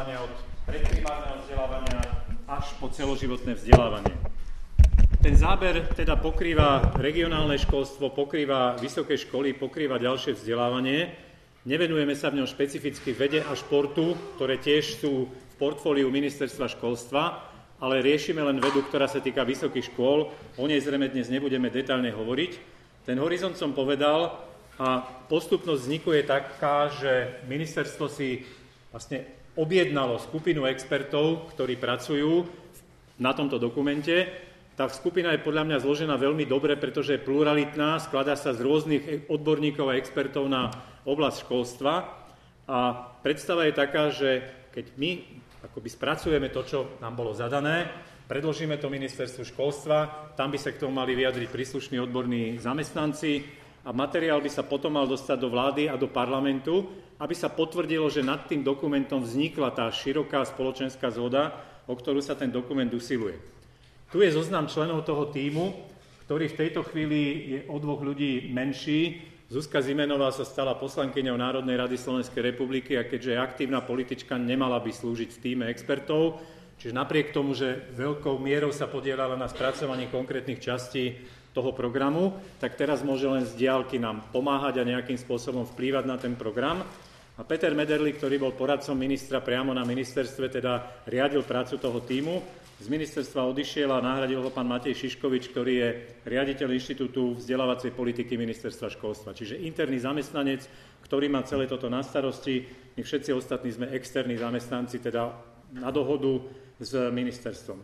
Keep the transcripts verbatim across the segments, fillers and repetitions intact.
vzdelávania od predprimárneho vzdelávania až po celoživotné vzdelávanie. Ten záber teda pokrýva regionálne školstvo, pokrýva vysoké školy, pokrýva ďalšie vzdelávanie. Nevenujeme sa v ňom špecificky vede a športu, ktoré tiež sú v portfóliu ministerstva školstva, ale riešime len vedu, ktorá sa týka vysokých škôl. O nej zrejme dnes nebudeme detailne hovoriť. Ten horizont som povedal a postupnosť vzniku je taká, že ministerstvo si vlastne objednalo skupinu expertov, ktorí pracujú na tomto dokumente. Tá skupina je podľa mňa zložená veľmi dobre, pretože je pluralitná, skladá sa z rôznych odborníkov a expertov na oblasť školstva a predstava je taká, že keď my akoby spracujeme to, čo nám bolo zadané, predložíme to ministerstvu školstva, tam by sa k tomu mali vyjadriť príslušní odborní zamestnanci a materiál by sa potom mal dostať do vlády a do parlamentu, aby sa potvrdilo, že nad tým dokumentom vznikla tá široká spoločenská zhoda, o ktorú sa ten dokument usiluje. Tu je zoznam členov toho tímu, ktorý v tejto chvíli je o dvoch ľudí menší. Zuzka Zimenová sa stala poslankyňou Národnej rady Slovenskej republiky a keďže je aktívna politička, nemala by slúžiť v tíme expertov. Čiže napriek tomu, že veľkou mierou sa podielala na spracovaní konkrétnych častí toho programu, tak teraz môže len z diaľky nám pomáhať a nejakým spôsobom vplývať na ten program. A Peter Mederli, ktorý bol poradcom ministra priamo na ministerstve, teda riadil prácu toho tímu. Z ministerstva odišiel a nahradil ho pán Matej Šiškovič, ktorý je riaditeľ Inštitútu vzdelávacej politiky ministerstva školstva. Čiže interný zamestnanec, ktorý má celé toto na starosti. My všetci ostatní sme externí zamestnanci, teda na dohodu s ministerstvom.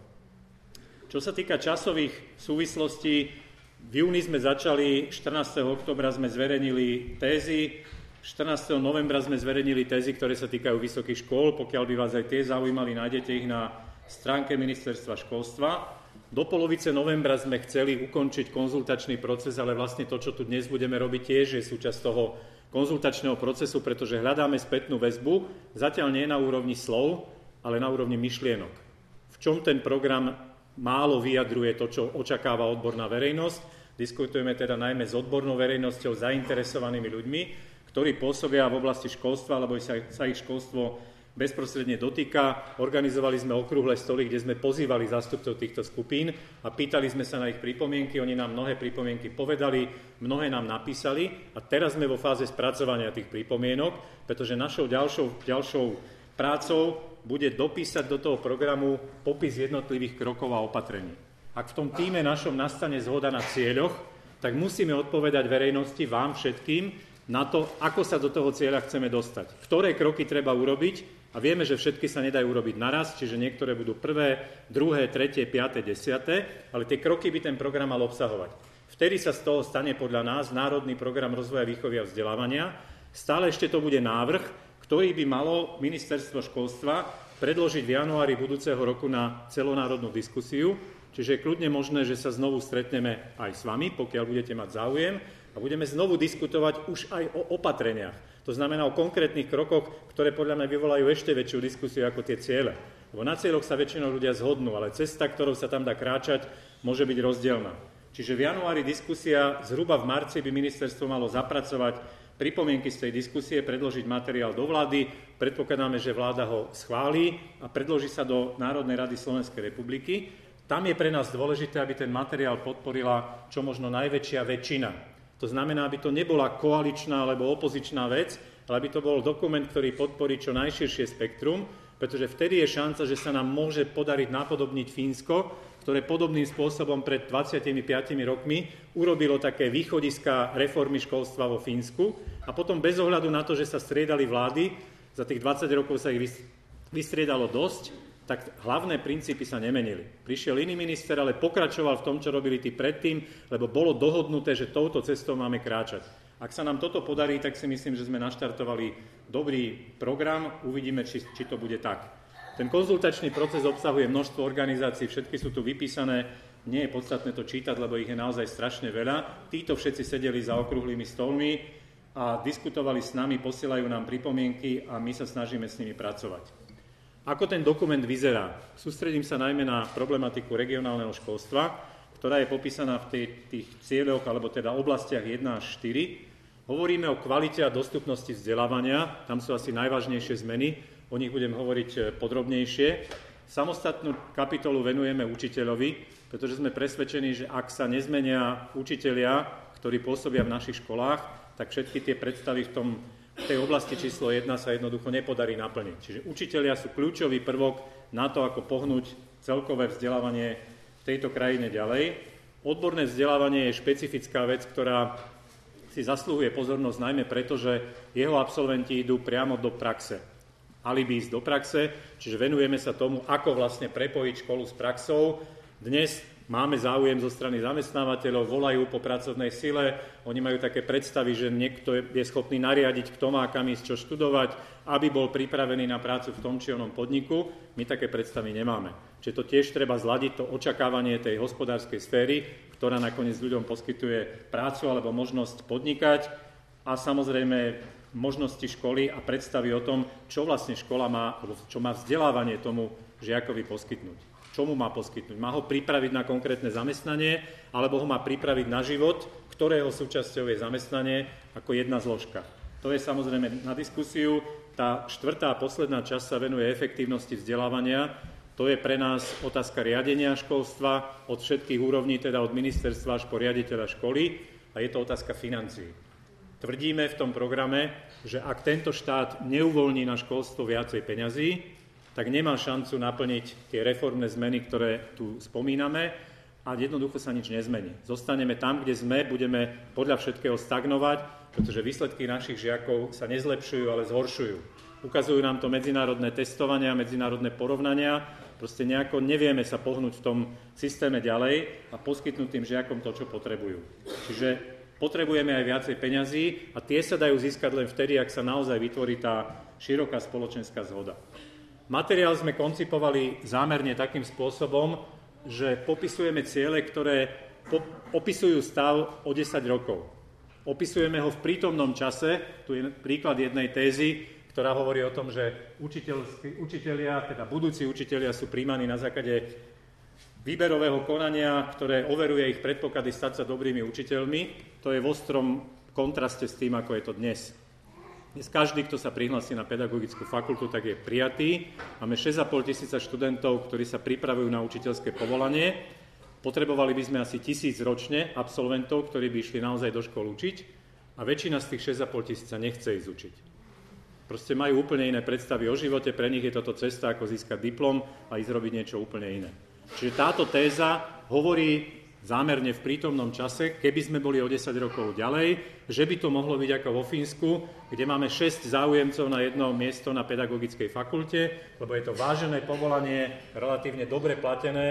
Čo sa týka časových súvislostí, v júni sme začali, štrnásteho októbra sme zverejnili tézy, štrnásteho novembra sme zverejnili tézy, ktoré sa týkajú vysokých škôl. Pokiaľ by vás aj tie zaujímali, nájdete ich na stránke ministerstva školstva. Do polovice novembra sme chceli ukončiť konzultačný proces, ale vlastne to, čo tu dnes budeme robiť, tiež je súčasť toho konzultačného procesu, pretože hľadáme spätnú väzbu, zatiaľ nie na úrovni slov, ale na úrovni myšlienok. V čom ten program málo vyjadruje to, čo očakáva odborná verejnosť. Diskutujeme teda najmä s odbornou verejnosťou, zainteresovanými ľuďmi, ktorí pôsobia v oblasti školstva, alebo sa, sa ich školstvo bezprostredne dotýka. Organizovali sme okrúhle stoly, kde sme pozývali zástupcov týchto skupín a pýtali sme sa na ich pripomienky. Oni nám mnohé pripomienky povedali, mnohé nám napísali a teraz sme vo fáze spracovania tých pripomienok, pretože našou ďalšou, ďalšou prácou bude dopísať do toho programu popis jednotlivých krokov a opatrení. Ak v tom tíme našom nastane zhoda na cieľoch, tak musíme odpovedať verejnosti, vám všetkým, na to, ako sa do toho cieľa chceme dostať. Ktoré kroky treba urobiť a vieme, že všetky sa nedajú urobiť naraz, čiže niektoré budú prvé, druhé, tretie, piaté, desiate, ale tie kroky by ten program mal obsahovať. Vtedy sa z toho stane podľa nás Národný program rozvoja výchovy a vzdelávania. Stále ešte to bude návrh, ktorý by malo ministerstvo školstva predložiť v januári budúceho roku na celonárodnú diskusiu, čiže je kľudne možné, že sa znovu stretneme aj s vami, pokiaľ budete mať záujem, a budeme znovu diskutovať už aj o opatreniach. To znamená o konkrétnych krokoch, ktoré podľa mňa vyvolajú ešte väčšiu diskusiu ako tie ciele. Lebo na cieľoch sa väčšinou ľudia zhodnú, ale cesta, ktorou sa tam dá kráčať, môže byť rozdielna. Čiže v januári diskusia, zhruba v marci by ministerstvo malo zapracovať pripomienky z tej diskusie, predložiť materiál do vlády. Predpokladáme, že vláda ho schválí a predloží sa do Národnej rady Slovenskej republiky. Tam je pre nás dôležité, aby ten materiál podporila čo možno najväčšia väčšina. To znamená, aby to nebola koaličná alebo opozičná vec, ale aby to bol dokument, ktorý podporí čo najširšie spektrum, pretože vtedy je šanca, že sa nám môže podariť napodobniť Fínsko, ktoré podobným spôsobom pred dvadsiatimi piatimi rokmi urobilo také východiská reformy školstva vo Fínsku a potom bez ohľadu na to, že sa striedali vlády, za tých dvadsať rokov sa ich vystriedalo dosť, tak hlavné princípy sa nemenili. Prišiel iný minister, ale pokračoval v tom, čo robili tí predtým, lebo bolo dohodnuté, že touto cestou máme kráčať. Ak sa nám toto podarí, tak si myslím, že sme naštartovali dobrý program, uvidíme, či, či to bude tak. Ten konzultačný proces obsahuje množstvo organizácií, všetky sú tu vypísané, nie je podstatné to čítať, lebo ich je naozaj strašne veľa. Títo všetci sedeli za okrúhlymi stolmi a diskutovali s nami, posielajú nám pripomienky a my sa snažíme s nimi pracovať. Ako ten dokument vyzerá? Sústredím sa najmä na problematiku regionálneho školstva, ktorá je popísaná v tých, tých cieľoch, alebo teda oblastiach jeden až štyri. Hovoríme o kvalite a dostupnosti vzdelávania, tam sú asi najvážnejšie zmeny. o nich budem hovoriť podrobnejšie. Samostatnú kapitolu venujeme učiteľovi, pretože sme presvedčení, že ak sa nezmenia učitelia, ktorí pôsobia v našich školách, tak všetky tie predstavy v, tom, v tej oblasti číslo jedna sa jednoducho nepodarí naplniť. Čiže učitelia sú kľúčový prvok na to, ako pohnúť celkové vzdelávanie v tejto krajine ďalej. Odborné vzdelávanie je špecifická vec, ktorá si zasluhuje pozornosť najmä preto, že jeho absolventi idú priamo do praxe. Alibi ísť do praxe, čiže venujeme sa tomu, ako vlastne prepojiť školu s praxou. Dnes máme záujem zo strany zamestnávateľov, volajú po pracovnej sile, oni majú také predstavy, že niekto je schopný nariadiť, kto má kam ísť, čo študovať, aby bol pripravený na prácu v tom či onom podniku. My také predstavy nemáme. Čiže to tiež treba zladiť, to očakávanie tej hospodárskej sféry, ktorá nakoniec ľuďom poskytuje prácu alebo možnosť podnikať a samozrejme možnosti školy a predstavy o tom, čo vlastne škola má, alebo čo má vzdelávanie tomu žiakovi poskytnúť. Čo mu má poskytnúť? Má ho pripraviť na konkrétne zamestnanie, alebo ho má pripraviť na život, ktorého súčasťou je zamestnanie ako jedna zložka. To je samozrejme na diskusiu. Tá štvrtá a posledná časť sa venuje efektívnosti vzdelávania. To je pre nás otázka riadenia školstva od všetkých úrovní, teda od ministerstva až po riaditeľa školy, a je to otázka financií. Tvrdíme v tom programe, že ak tento štát neuvoľní na školstvo viacej peňazí, tak nemá šancu naplniť tie reformné zmeny, ktoré tu spomíname, a jednoducho sa nič nezmení. Zostaneme tam, kde sme, budeme podľa všetkého stagnovať, pretože výsledky našich žiakov sa nezlepšujú, ale zhoršujú. Ukazujú nám to medzinárodné testovania, medzinárodné porovnania, proste nejako nevieme sa pohnúť v tom systéme ďalej a poskytnúť tým žiakom to, čo potrebujú. Čiže potrebujeme aj viacej peňazí a tie sa dajú získať len vtedy, ak sa naozaj vytvorí tá široká spoločenská zhoda. Materiál sme koncipovali zámerne takým spôsobom, že popisujeme ciele, ktoré opisujú stav o desať rokov. Opisujeme ho v prítomnom čase, tu je príklad jednej tézy, ktorá hovorí o tom, že učitelia, teda budúci učitelia sú príjmaní na základe výberového konania, ktoré overuje ich predpoklady stať sa dobrými učiteľmi. To je v ostrom kontraste s tým, ako je to dnes. Dnes každý, kto sa prihlási na pedagogickú fakultu, tak je prijatý. Máme šesť a pol tisíca študentov, ktorí sa pripravujú na učiteľské povolanie. Potrebovali by sme asi tisíc ročne absolventov, ktorí by išli naozaj do škôl učiť, a väčšina z tých šesť a pol tisíca nechce ísť učiť. Proste majú úplne iné predstavy o živote, pre nich je toto cesta, ako získať diplom a ísť robiť niečo úplne iné. Čiže táto téza hovorí zámerne v prítomnom čase, keby sme boli o desať rokov ďalej, že by to mohlo byť ako vo Fínsku, kde máme šesť záujemcov na jedno miesto na pedagogickej fakulte, lebo je to vážené povolanie, relatívne dobre platené,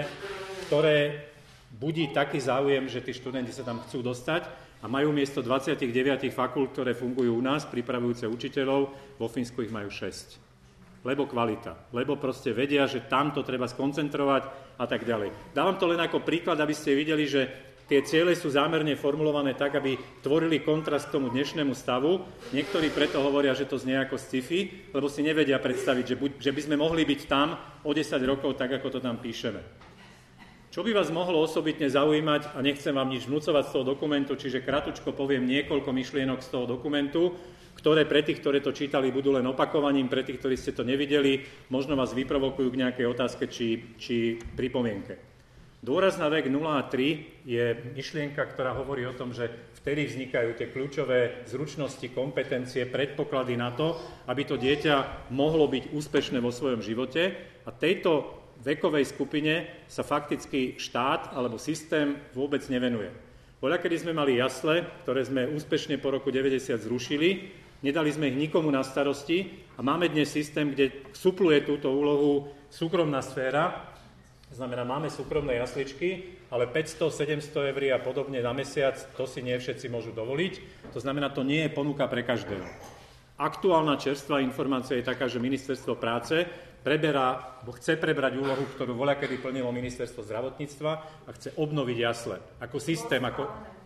ktoré budí taký záujem, že tí študenti sa tam chcú dostať, a majú miesto dvadsaťdeväť fakult, ktoré fungujú u nás, pripravujúce učiteľov, vo Fínsku ich majú šesť. Lebo kvalita, lebo proste vedia, že tam to treba skoncentrovať a tak ďalej. Dávam to len ako príklad, aby ste videli, že tie ciele sú zámerne formulované tak, aby tvorili kontrast k tomu dnešnému stavu. Niektorí preto hovoria, že to znie ako sci-fi, lebo si nevedia predstaviť, že, buď, že by sme mohli byť tam o desať rokov, tak ako to tam píšeme. Čo by vás mohlo osobitne zaujímať, a nechcem vám nič vnúcovať z toho dokumentu, čiže kratučko poviem niekoľko myšlienok z toho dokumentu, ktoré pre tých, ktorí to čítali, budú len opakovaním, pre tých, ktorí ste to nevideli, možno vás vyprovokujú k nejakej otázke či, či pripomienke. Dôraz na vek nula a tri je myšlienka, ktorá hovorí o tom, že vtedy vznikajú tie kľúčové zručnosti, kompetencie, predpoklady na to, aby to dieťa mohlo byť úspešné vo svojom živote, a tejto vekovej skupine sa fakticky štát alebo systém vôbec nevenuje. Voľakedy sme mali jasle, ktoré sme úspešne po roku deväťdesiat zrušili, nedali sme ich nikomu na starosti a máme dnes systém, kde supluje túto úlohu súkromná sféra. Znamená, máme súkromné jasličky, ale päťsto, sedemsto eur a podobne na mesiac, to si nie všetci môžu dovoliť. To znamená, to nie je ponuka pre každého. Aktuálna čerstvá informácia je taká, že Ministerstvo práce preberá, bo chce prebrať úlohu, ktorú voľakedy plnilo Ministerstvo zdravotníctva, a chce obnoviť jasle. Ako systém, ako...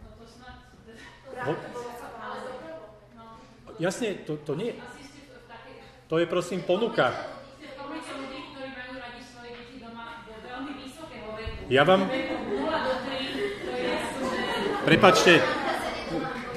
Jasne, to, to nie... To je prosím ponuka. Ja vám... Prepáčte,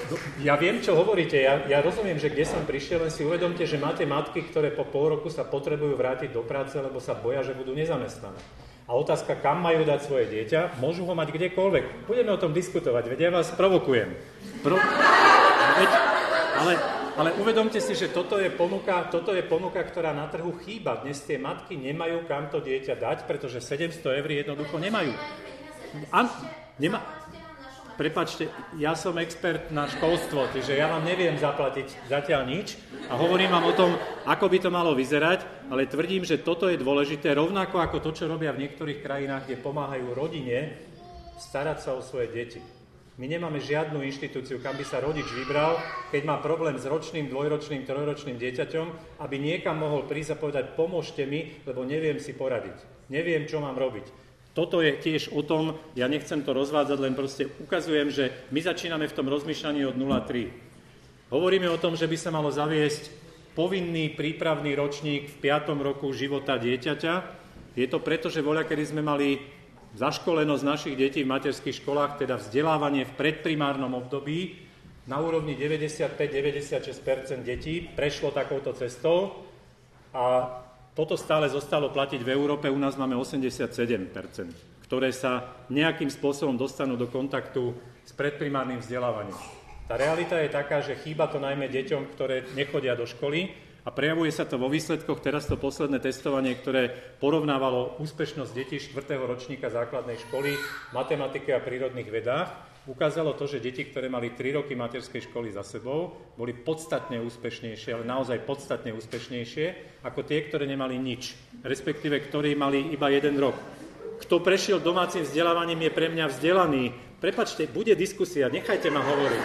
Ja viem, čo hovoríte, ja, ja rozumiem, že kde som prišiel, len si uvedomte, že máte matky, ktoré po pol roku sa potrebujú vrátiť do práce, lebo sa boja, že budú nezamestnané. A otázka, kam majú dať svoje dieťa, môžu ho mať kdekoľvek. Budeme o tom diskutovať, veď ja vás provokujem. Pro... Veď, ale, ale uvedomte si, že toto je, ponuka, toto je ponuka, ktorá na trhu chýba. Dnes tie matky nemajú kam to dieťa dať, pretože sedemsto eur jednoducho nemajú. An... Nema... Prepáčte, ja som expert na školstvo, čiže ja vám neviem zaplatiť zatiaľ nič a hovorím vám o tom, ako by to malo vyzerať, ale tvrdím, že toto je dôležité, rovnako ako to, čo robia v niektorých krajinách, kde pomáhajú rodine starať sa o svoje deti. My nemáme žiadnu inštitúciu, kam by sa rodič vybral, keď má problém s ročným, dvojročným, trojročným dieťaťom, aby niekam mohol prísť a povedať, pomôžte mi, lebo neviem si poradiť, neviem, čo mám robiť. Toto je tiež o tom, ja nechcem to rozvádzať, len proste ukazujem, že my začíname v tom rozmýšľaní od nula tri. Hovoríme o tom, že by sa malo zaviesť povinný prípravný ročník v piatom roku života dieťaťa. Je to preto, že voľakedy sme mali zaškolenosť našich detí v materských školách, teda vzdelávanie v predprimárnom období, na úrovni deväťdesiatpäť až deväťdesiatšesť percent detí prešlo takouto cestou a toto stále zostalo platiť v Európe, u nás máme osemdesiatsedem percent, ktoré sa nejakým spôsobom dostanú do kontaktu s predprimárnym vzdelávaním. Tá realita je taká, že chýba to najmä deťom, ktoré nechodia do školy a prejavuje sa to vo výsledkoch. Teraz to posledné testovanie, ktoré porovnávalo úspešnosť detí štvrtého ročníka základnej školy v matematike a prírodných vedách, ukázalo to, že deti, ktoré mali tri roky materskej školy za sebou, boli podstatne úspešnejšie, ale naozaj podstatne úspešnejšie, ako tie, ktoré nemali nič, respektíve ktorí mali iba jeden rok. Kto prešiel domácim vzdelávaním, je pre mňa vzdelaný. Prepáčte, bude diskusia, nechajte ma hovoriť.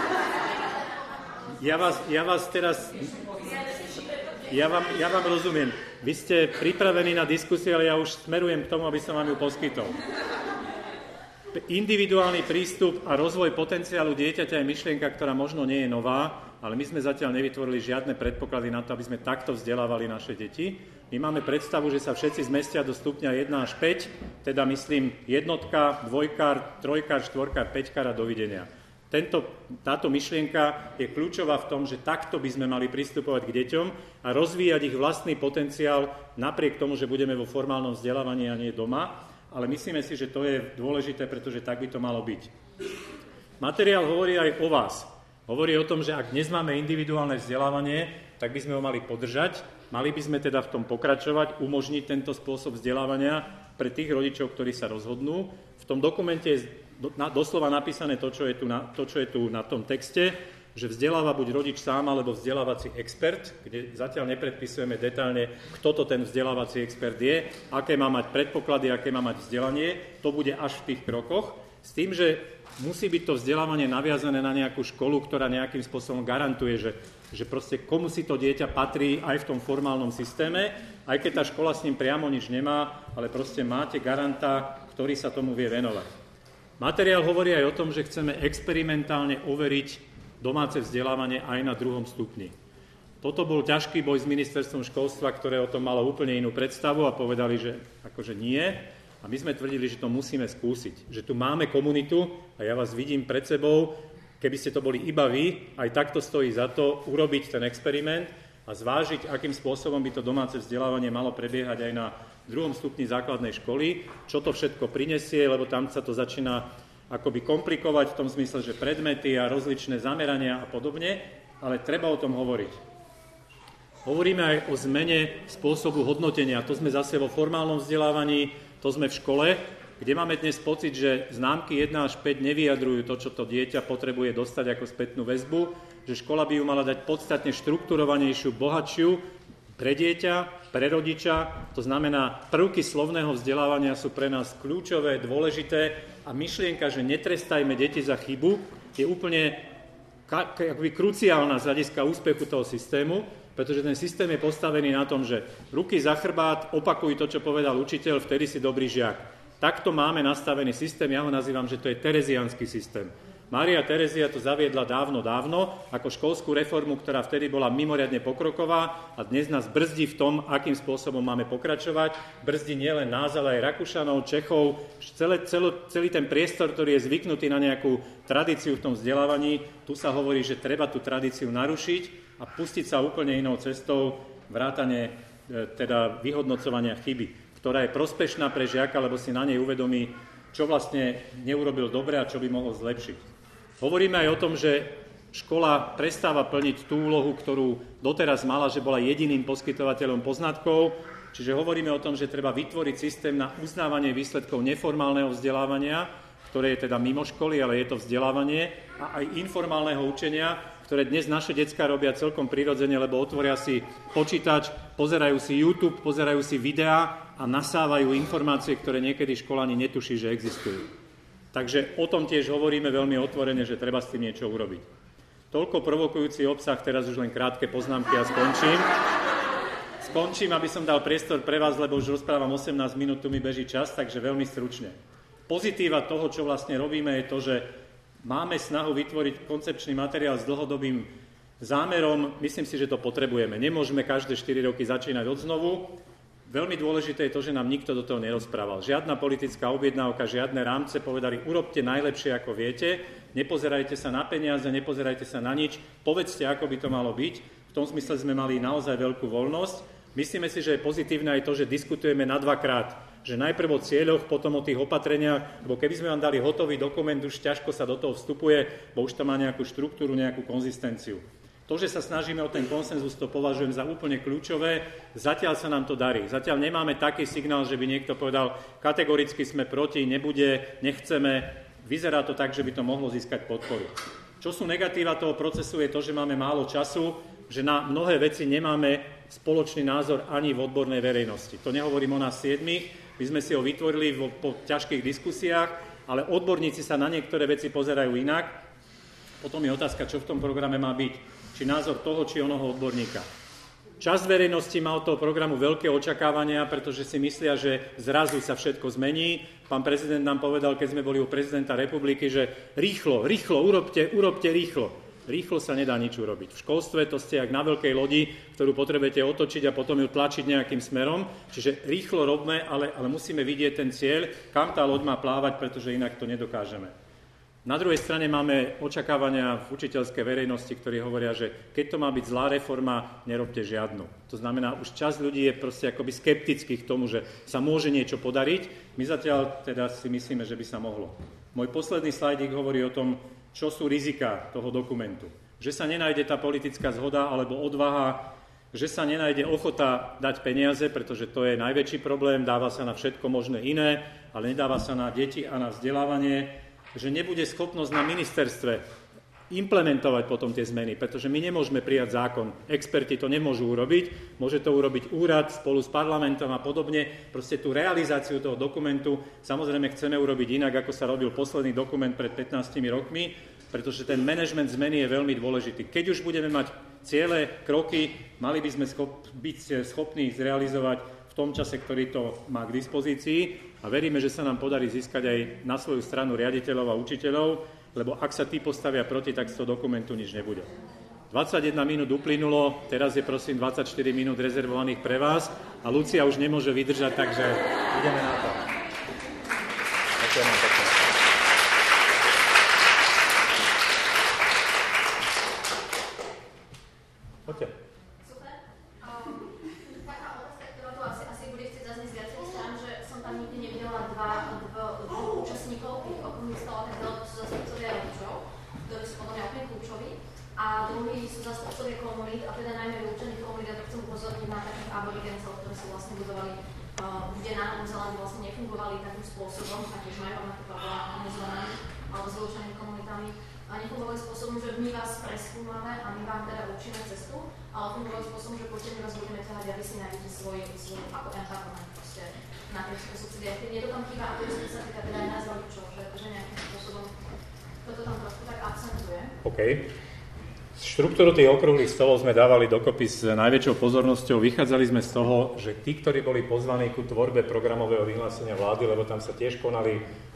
Ja vás, ja vás teraz... Ja vám, ja vám rozumiem. Vy ste pripravení na diskusiu, ale ja už smerujem k tomu, aby som vám ju poskytol. Individuálny prístup a rozvoj potenciálu dieťaťa je myšlienka, ktorá možno nie je nová, ale my sme zatiaľ nevytvorili žiadne predpoklady na to, aby sme takto vzdelávali naše deti. My máme predstavu, že sa všetci zmestia do stupňa jeden až päť, teda myslím jednotka, dvojkár, trojkár, štvorkár, päťkár a dovidenia. Tento, táto myšlienka je kľúčová v tom, že takto by sme mali pristupovať k deťom a rozvíjať ich vlastný potenciál napriek tomu, že budeme vo formálnom vzdelávaní a nie doma. Ale myslíme si, že to je dôležité, pretože tak by to malo byť. Materiál hovorí aj o vás. Hovorí o tom, že ak dnes máme individuálne vzdelávanie, tak by sme ho mali podržať. Mali by sme teda v tom pokračovať, umožniť tento spôsob vzdelávania pre tých rodičov, ktorí sa rozhodnú. V tom dokumente je doslova napísané to, čo je tu na, to, čo je tu na tom texte, že vzdeláva buď rodič sám, alebo vzdelávací expert, kde zatiaľ nepredpisujeme detailne, kto to ten vzdelávací expert je, aké má mať predpoklady, aké má mať vzdelanie. To bude až v tých krokoch. S tým, že musí byť to vzdelávanie naviazané na nejakú školu, ktorá nejakým spôsobom garantuje, že, že proste komu si to dieťa patrí aj v tom formálnom systéme, aj keď tá škola s ním priamo nič nemá, ale proste máte garanta, ktorý sa tomu vie venovať. Materiál hovorí aj o tom, že chceme experimentálne overiť domáce vzdelávanie aj na druhom stupni. Toto bol ťažký boj s ministerstvom školstva, ktoré o tom malo úplne inú predstavu a povedali, že akože nie. A my sme tvrdili, že to musíme skúsiť. Že tu máme komunitu a ja vás vidím pred sebou. Keby ste to boli iba vy, aj takto stojí za to urobiť ten experiment a zvážiť, akým spôsobom by to domáce vzdelávanie malo prebiehať aj na druhom stupni základnej školy, čo to všetko prinesie, lebo tam sa to začína akoby komplikovať v tom zmysle, že predmety a rozličné zamerania a podobne, ale treba o tom hovoriť. Hovoríme aj o zmene spôsobu hodnotenia. To sme zase vo formálnom vzdelávaní, to sme v škole, kde máme dnes pocit, že známky jeden až päť nevyjadrujú to, čo to dieťa potrebuje dostať ako spätnú väzbu, že škola by ju mala dať podstatne štrukturovanejšiu, bohatšiu pre dieťa, pre rodiča. To znamená, prvky slovného vzdelávania sú pre nás kľúčové, dôležité a myšlienka, že netrestajme deti za chybu, je úplne akoby kruciálna z hľadiska úspechu toho systému, pretože ten systém je postavený na tom, že ruky za chrbát, opakuj to, čo povedal učiteľ, vtedy si dobrý žiak. Takto máme nastavený systém, ja ho nazývam, že to je tereziánsky systém. Mária Terezia to zaviedla dávno, dávno ako školskú reformu, ktorá vtedy bola mimoriadne pokroková a dnes nás brzdí v tom, akým spôsobom máme pokračovať. Brzdí nielen nás, ale aj Rakúšanov, Čechov, celé, celo, celý ten priestor, ktorý je zvyknutý na nejakú tradíciu v tom vzdelávaní. Tu sa hovorí, že treba tú tradíciu narušiť a pustiť sa úplne inou cestou vrátane e, teda vyhodnocovania chyby, ktorá je prospešná pre žiaka, lebo si na nej uvedomí, čo vlastne neurobil dobre a čo by mohol zlepšiť. Hovoríme aj o tom, že škola prestáva plniť tú úlohu, ktorú doteraz mala, že bola jediným poskytovateľom poznatkov, čiže hovoríme o tom, že treba vytvoriť systém na uznávanie výsledkov neformálneho vzdelávania, ktoré je teda mimo školy, ale je to vzdelávanie, a aj informálneho učenia, ktoré dnes naše decká robia celkom prirodzene, lebo otvoria si počítač, pozerajú si YouTube, pozerajú si videá a nasávajú informácie, ktoré niekedy škola ani netuší, že existujú. Takže o tom tiež hovoríme veľmi otvorene, že treba s tým niečo urobiť. Toľko provokujúci obsah, teraz už len krátke poznámky a skončím. Skončím, aby som dal priestor pre vás, lebo už rozprávam osemnásť minút, tu mi beží čas, takže veľmi stručne. Pozitíva toho, čo vlastne robíme, je to, že máme snahu vytvoriť koncepčný materiál s dlhodobým zámerom. Myslím si, že to potrebujeme. Nemôžeme každé štyri roky začínať odznovu. Veľmi dôležité je to, že nám nikto do toho nerozprával. Žiadna politická objednávka, žiadne rámce, povedali, urobte najlepšie, ako viete, nepozerajte sa na peniaze, nepozerajte sa na nič, povedzte, ako by to malo byť. V tom smysle sme mali naozaj veľkú voľnosť. Myslíme si, že je pozitívne aj to, že diskutujeme na dvakrát, že najprv o cieľoch, potom o tých opatreniach, lebo keby sme vám dali hotový dokument, už ťažko sa do toho vstupuje, bo už to má nejakú štruktúru, nejakú konzistenciu. To, že sa snažíme o ten konsenzus, to považujem za úplne kľúčové. Zatiaľ sa nám to darí. Zatiaľ nemáme taký signál, že by niekto povedal, kategoricky sme proti, nebude, nechceme. Vyzerá to tak, že by to mohlo získať podporu. Čo sú negatíva toho procesu, je to, že máme málo času, že na mnohé veci nemáme spoločný názor ani v odbornej verejnosti. To nehovorím o nás siedmých, my sme si ho vytvorili vo, po ťažkých diskusiách, ale odborníci sa na niektoré veci pozerajú inak. Potom je otázka, čo v tom programe má byť. Či názor toho, či onoho odborníka. Časť verejnosti má od toho programu veľké očakávania, pretože si myslia, že zrazu sa všetko zmení. Pán prezident nám povedal, keď sme boli u prezidenta republiky, že rýchlo, rýchlo, urobte, urobte rýchlo. Rýchlo sa nedá nič urobiť. V školstve to ste jak na veľkej lodi, ktorú potrebujete otočiť a potom ju tlačiť nejakým smerom. Čiže rýchlo robme, ale, ale musíme vidieť ten cieľ, kam tá loď má plávať, pretože inak to nedokážeme. Na druhej strane máme očakávania v učiteľskej verejnosti, ktorí hovoria, že keď to má byť zlá reforma, nerobte žiadnu. To znamená, už časť ľudí je proste akoby skeptických k tomu, že sa môže niečo podariť. My zatiaľ teda si myslíme, že by sa mohlo. Môj posledný slajdík hovorí o tom, čo sú riziká toho dokumentu. Že sa nenájde tá politická zhoda alebo odvaha, že sa nenájde ochota dať peniaze, pretože to je najväčší problém, dáva sa na všetko možné iné, ale nedáva sa na deti a na vzdelávanie, že nebude schopnosť na ministerstve implementovať potom tie zmeny, pretože my nemôžeme prijať zákon. Experti to nemôžu urobiť, môže to urobiť úrad spolu s parlamentom a podobne. Proste tú realizáciu toho dokumentu samozrejme chceme urobiť inak, ako sa robil posledný dokument pred pätnástimi rokmi, pretože ten manažment zmeny je veľmi dôležitý. Keď už budeme mať ciele, kroky, mali by sme schop, byť schopní zrealizovať v tom čase, ktorý to má k dispozícii, a veríme, že sa nám podarí získať aj na svoju stranu riaditeľov a učiteľov, lebo ak sa tí postavia proti, tak z toho dokumentu nič nebude. dvadsaťjeden minút uplynulo, teraz je prosím dvadsaťštyri minút rezervovaných pre vás a Lucia už nemôže vydržať, takže ideme na to. Ďakujem vám pekne. Poďte. A druhý sú zastupcovia komunít, a teda najmä vyučených komunít, a to chcem upozorniť na takých aborigencov, ktorí sa vlastne budovali, uh, kde na Novom Zélande vlastne nefungovali takým spôsobom, a tiež majú rovnaký problém organizovaný, alebo s vyučenými komunitami, a nefungovali spôsobom, že my vás preskúmame a my vám teda určíme cestu, ale fungovali spôsobom, že poďte my vás budeme ťahať, aby si nájdete svoj, svoj ako empowerment proste na tým subsidiách. Keď je to tam chýba, a to sa týka teda aj nás voličov, že, že nejakým spôsobom toto tam trošku tak akcentuje. Okay. Štruktúru tých okrúhlych stolov sme dávali dokopy s najväčšou pozornosťou. Vychádzali sme z toho, že tí, ktorí boli pozvaní ku tvorbe programového vyhlásenia vlády, lebo tam sa tiež konali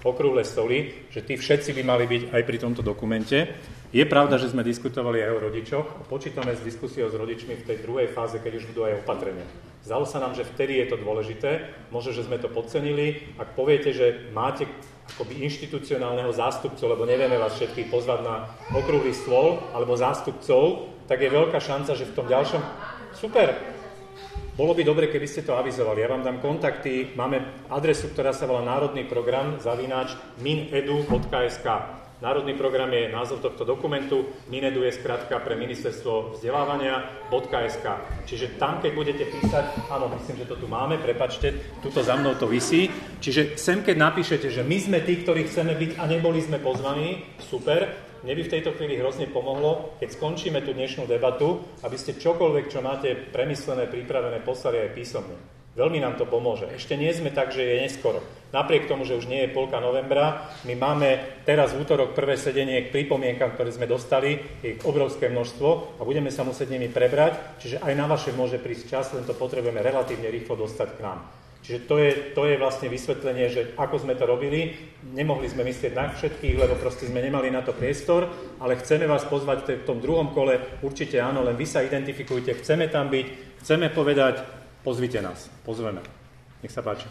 okrúhle stoly, že tí všetci by mali byť aj pri tomto dokumente. Je pravda, že sme diskutovali aj o rodičoch a počítame s diskusiou s rodičmi v tej druhej fáze, keď už budú aj opatrenia. Zdalo sa nám, že vtedy je to dôležité, možno, že sme to podcenili. Ak poviete, že máte akoby inštitucionálneho zástupcu, lebo nevieme vás všetkých pozvať na okrúhly stôl, alebo zástupcov, tak je veľká šanca, že v tom ďalšom... Super! Bolo by dobre, keby ste to avizovali. Ja vám dám kontakty, máme adresu, ktorá sa volá Národný program zavináč minedu bodka es ká. Národný program je názov tohto dokumentu, Minedu je skratka pre ministerstvo vzdelávania .es ká. Čiže tam, keď budete písať, áno, myslím, že to tu máme, prepáčte, tuto za mnou to visí. Čiže sem, keď napíšete, že my sme tí, ktorí chceme byť a neboli sme pozvaní, super. Mne by v tejto chvíli hrozne pomohlo, keď skončíme tú dnešnú debatu, aby ste čokoľvek, čo máte premyslené, pripravené, poslali aj písomne. Veľmi nám to pomôže. Ešte nie sme tak, že je neskoro. Napriek tomu, že už nie je polka novembra, my máme teraz v útorok prvé sedenie k pripomienkam, ktoré sme dostali, je ich obrovské množstvo a budeme sa musieť nimi prebrať, čiže aj na vaše môže prísť čas, len to potrebujeme relatívne rýchlo dostať k nám. Čiže to je, to je vlastne vysvetlenie, že ako sme to robili, nemohli sme myslieť na všetkých, lebo proste sme nemali na to priestor, ale chceme vás pozvať v tom druhom kole, určite áno, len vy sa identifikujte, chceme tam byť, chceme povedať, pozvite nás, pozveme. Nech sa páči.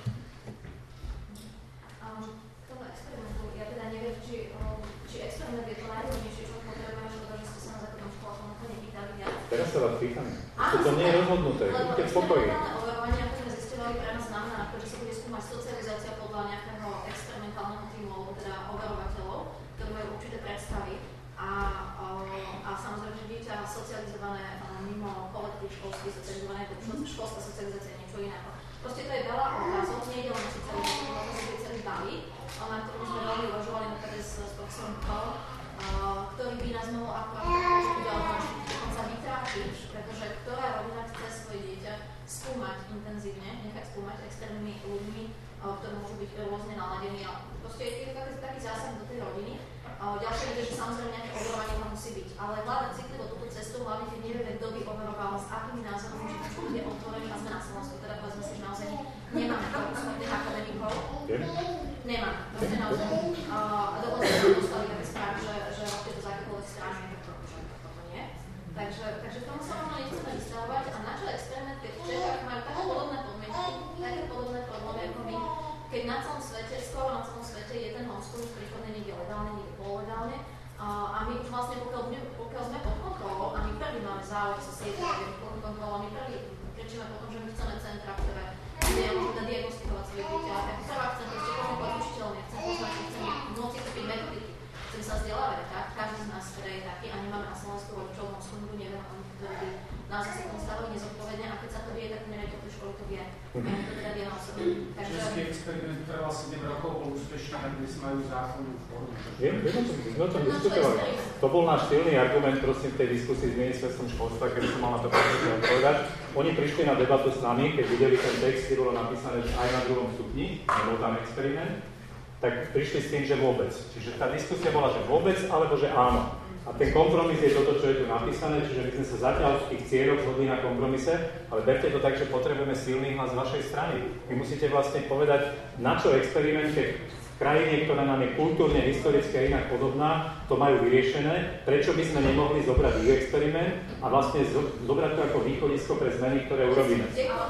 Teraz sa vás pýtam. To nie je rozhodnuté, buďte spokojní. Socializácia podľa nejakého experimentálneho týmu, alebo teda overovateľov, ktorí majú určité predstavy a, a samozrejme, že dieťa socializované mimo kolektív školský, socializované, školská socializácia je niečo iného. Proste to je veľa otázok, nie je len socializácia, ale to je celý balík, na ktorom sme veľmi uvažovali napríklad s profesorom Pavlom, ktorý by nás mohol akurát dokonca vytrápiť, pretože ktorá rodina chce svoje dieťa skúmať intenzívne, nechať skúmať externými ľuďmi, ktorí môžu byť rôzne naladení. Proste je to taký, taký zásah do tej rodiny. Ďalšie je, že samozrejme nejaké overovanie tam musí byť, ale hľadať citlivo túto cestu, hlavne keď nevieme, kto by overoval, s akými názormi, že to bude otvorený a sme na Slovensku, teda povedzme si, že naozaj nemáme toľko schopných akademikov. Nemáme, proste naozaj. A dokonca sme dostali také správy, že, že robte to z akékoľvek strany, tak to nie. Takže, takže tomu sa možno nechceme vystavovať a na čo experiment, keď v Čechách majú také podobné podmienky, také podobné problémy ako my, keď na celom svete, skoro na celom svete je ten homeschooling prípadne niekde legálne, niekde pololegálne a my vlastne pokiaľ, pokiaľ sme pod kontrolou a my prvý máme záujem sa sieť pod kontrolou, my prvý kričíme potom, že my chceme centra, ktoré kde môžu diagnostikovať svoje dieťa, ako prvá chcem proste komunikovať učiteľne, chcem poznať, chcem môcť kupiť metodiky, chcem sa vzdelávať, tak? Každý z nás teda je taký a nemáme na Slovensku rodičov v homeschoolingu, neviem, oni ktorí by nás sa tomu stavili nezodpovedne a keď sa to vie, tak neviem, to tej školy to vie. Ja to teda vie na osobe. Český experiment trval sedem rokov, bol úspešný, a dnes majú zákonnú formu. Viem, viem, sme o tom diskutovali. To bol náš silný argument, prosím, v tej diskusii s ministerstvom školstva, keď som mal na to povedať. Oni prišli na debatu s nami, keď videli ten text, kde bolo napísané aj na druhom stupni, nebol tam experiment, tak prišli s tým, že vôbec. Čiže tá diskusia bola, že vôbec, alebo že áno. A ten kompromis je toto, čo je tu napísané, čiže my sme sa zatiaľ v tých cieľoch zhodli na kompromise, ale berte to tak, že potrebujeme silný hlas z vašej strany. Vy musíte vlastne povedať, na čo experiment, keď v krajine, ktorá nám je kultúrne, historicky a inak podobná, to majú vyriešené, prečo by sme nemohli zobrať ich experiment a vlastne zobrať to ako východisko pre zmeny, ktoré urobíme.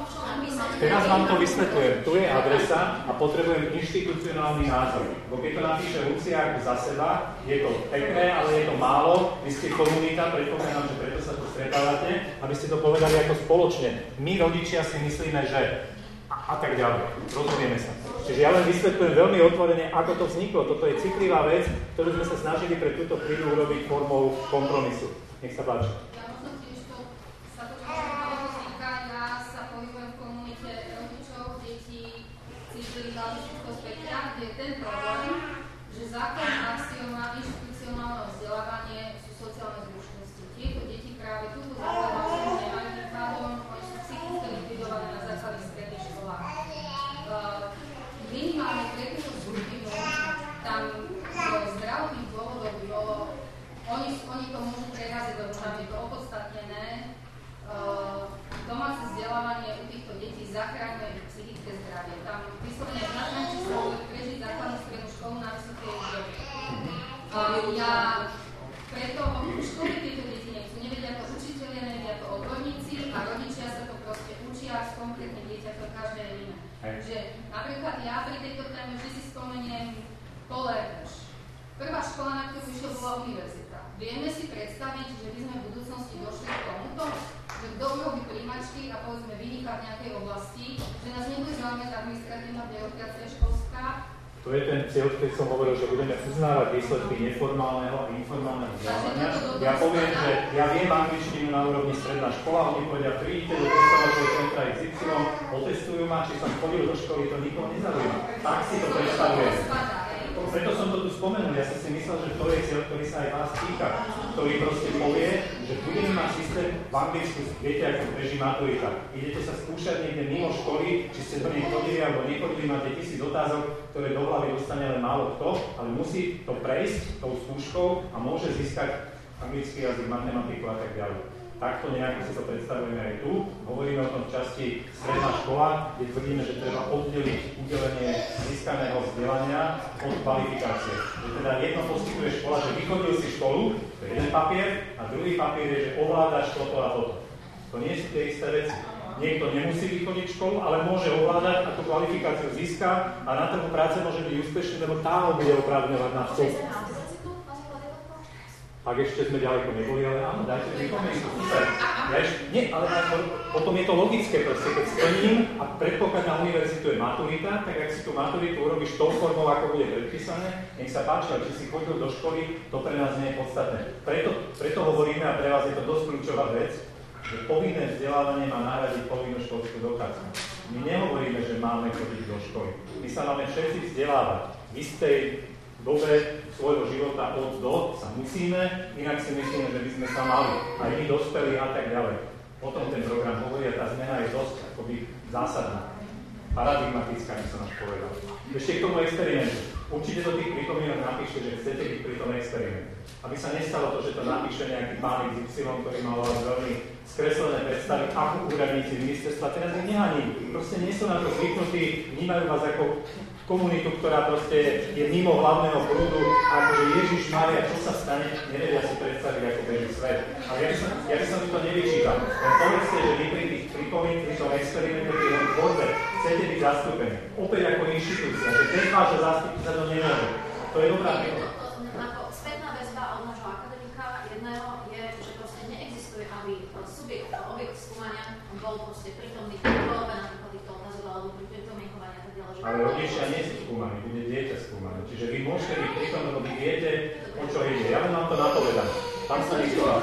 Teraz vám to vysvetľujem. Tu je adresa a potrebujem inštitucionálny názor. Bo keď to napíše Lucia za seba, je to pekné, ale je to málo. Vy ste komunita, predpokladám, že preto sa tu stretávate, aby ste to povedali ako spoločne. My, rodičia, si myslíme, že a, a tak ďalej. Rozumieme sa. Čiže ja len vysvetľujem veľmi otvorene, ako to vzniklo. Toto je citlivá vec, ktorú sme sa snažili pre túto chvíľu urobiť formou kompromisu. Nech sa páči. Ja možno tiež to sa to, čo sa týka, ja sa pohybujem v komunite rodičov, detí, cítilých záležitočného spektra, kde je ten problém, že zákon axioma inštitucionálneho vzdelávanie sú sociálne zručnosti. Tieto deti práve túto základnú nemajú tým pádom, oni sú psychicky likvidované na základných stredných školách. Minimálne pre túto skupinu tam z zdravotných dôvodov bolo, oni, oni to môžu preraziť, lebo tam je to opodstatnené. Uh, domáce vzdelávanie u týchto detí zachráňuje psychické zdravie. Tam vyslovene značne sa môže prežiť základnú strednú školu Že napríklad ja pri tejto téme vždy si spomeniem Tolereš. Prvá škola, na ktorú išiel, bola univerzita. Vieme si predstaviť, že by sme v budúcnosti došli k tomuto, že kto urobí príjmačky a povedzme vyniká v nejakej oblasti, že nás nebude zaujímať administratívna byrokracia školská. To je ten cieľ, ktorý som hovoril, že budeme uznávať výsledky neformálneho a informálneho vzdelávania. Ja poviem, že ja viem angličtinu na úrovni stredná škola, oni povedia, príďte do testovacej centra iks ypsilon, otestujú ma, či som chodil do školy, to nikoho nezaujíma. Tak si to predstavujem. Preto som to tu spomenul, ja som si myslel, že to je cieľ, ktorý sa aj vás týka, ktorý proste povie, že budeme mať systém v Anglicku, viete, ako beží maturita. Idete sa skúšať niekde mimo školy, či ste do nej chodili alebo nechodili, máte tisíc otázok, ktoré do hlavy dostane len málo kto, ale musí to prejsť tou skúškou a môže získať anglický jazyk, matematiku a tak ďalej. Takto nejako si to predstavujeme aj tu. Hovoríme o tom v časti stredná škola, kde tvrdíme, že treba oddeliť udelenie získaného vzdelania od kvalifikácie. Že teda jedno poskytuje škola, že vychodil si školu, to je jeden papier, a druhý papier je, že ovládaš toto a toto. To nie sú tie isté veci. Niekto nemusí vychodiť školu, ale môže ovládať a tú kvalifikáciu získa a na trhu práce môže byť úspešný, lebo tá ho bude oprávňovať na vstup. Ak ešte sme ďaleko neboli, ale áno, dajte pripomienku, super. Ja ešte, nie, ale potom je to logické, proste, keď splním a predpoklad na univerzitu je maturita, tak ak si tú maturitu urobíš tou formou, ako bude predpísané, nech sa páči, ale či si chodil do školy, to pre nás nie je podstatné. Preto, preto hovoríme, a pre vás je to dosť kľúčová vec, že povinné vzdelávanie má nahradiť povinnú školskú dochádzku. My nehovoríme, že máme chodiť do školy. My sa máme všetci vzdelávať. V istej dobe svojho života od do sa musíme, inak si myslíme, že by sme sa mali. Aj my dospeli a tak ďalej. Potom ten program hovorí a tá zmena je dosť akoby zásadná. Paradigmatická, by som až povedal. Ešte k tomu experimentu. Určite do tých pripomienok napíšte, že chcete byť pri tom experimente. Aby sa nestalo to, že to napíše nejaký pán iks ypsilon, ktorý mal veľmi skreslené predstavy, ako úradníci ministerstva. Teraz ich nehaní. Proste nie sú na to zvyknutí, vnímajú vás ako komunitu, ktorá proste je mimo hlavného prúdu a akože Ježišmária, čo sa stane, nevedia si predstaviť, ako beží svet. Ale ja by som, ja by som to nevyčítal. Len povedzte, že vy pri tých pripomínkach, pri tom experimente, pri tom tvorbe chcete byť zastúpení. Opäť ako inštitúcia, že ten váš zastúpiť sa to nemôže. To je dobrá výhoda. Spätná väzba od nášho akademika jedného je, že proste neexistuje, aby subjekt, objekt skúmania bol proste prítomný v polobe napríklad týchto otázok alebo pri pripomienkovaní a tak ďalej. Ale rodičia nie sú skúmaní, bude dieťa skúmané. Čiže vy môžete byť pri tom, lebo vy viete, o čo ide. Ja vám to napovedám. Pán Stanislavá.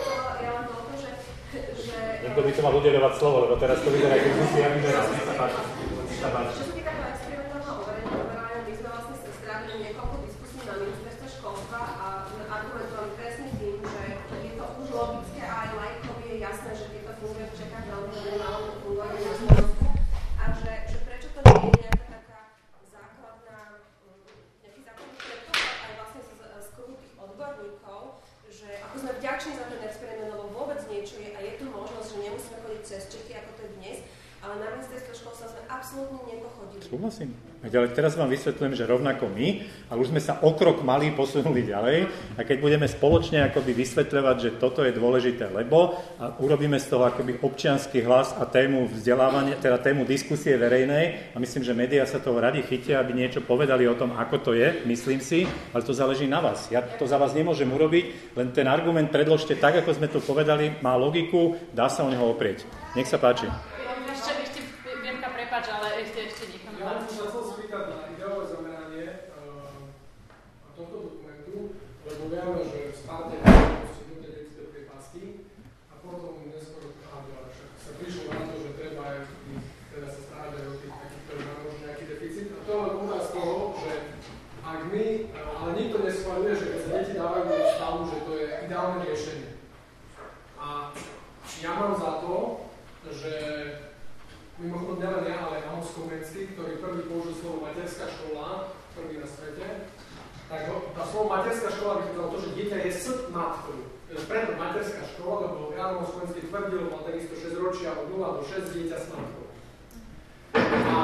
Niekto by to mal udeľovať slovo, lebo teraz to vyzerá, keď musí ja vyzerať. Nech sa páči. Nech sa páči. Čo sa týka toho experimentálneho overenia, overania, my sme vlastne sa strávili niekoľko diskusí na ministerstve školstva a argumentovali presne tým, že je to už logické a aj lajkovi je jasné, že tieto funguje v Čechách veľmi veľmi malo to fungovanie na Slovensku a že, že prečo to nie je nejaká taká základná, nejaký základný predpoklad aj vlastne z, z kruhu tých odborníkov, že ako sme vďační za ten experiment, lebo vôbec niečo je a je tu možnosť, že nemusíme chodiť cez Čechy, ako to je dnes, ale na ministerstve školstva sme absolútne nepochodili. Súhlasím. Ale teraz vám vysvetľujem, že rovnako my, ale už sme sa o krok malý posunuli ďalej a keď budeme spoločne akoby vysvetľovať, že toto je dôležité, lebo a urobíme z toho akoby občiansky hlas a tému vzdelávania, teda tému diskusie verejnej a myslím, že médiá sa toho radi chytia, aby niečo povedali o tom, ako to je, myslím si, ale to záleží na vás. Ja to za vás nemôžem urobiť, len ten argument predložte tak, ako sme to povedali, má logiku, dá sa o neho oprieť. Nech sa páči. Ešte, ešte, Bianka, prepáč, ale ešte, ešte nechám. Ja som sa chcel spýtať na ideové zameranie uh, tohto dokumentu, lebo vieme, že v starte sú tie veci do priepasti a potom neskôr sa prišlo na to, že treba aj teda sa starať aj o tých takých, ktorí majú možno nejaký deficit. A to je len úraz toho, že ak my, ale nikto neschvaľuje, že keď sa deti dávajú do stavu, že to je ideálne riešenie. A ja mám za to, že mimochodom nielen ja, ale Amos Komenský, ktorý prvý použil slovo materská škola, prvý na svete, tak tá slovo materská škola vychytalo to, že dieťa je s matkou. Preto materská škola, lebo Amos Komenský tvrdil, mal takisto šesť ročia od nula do šesť dieťa s matkou. A,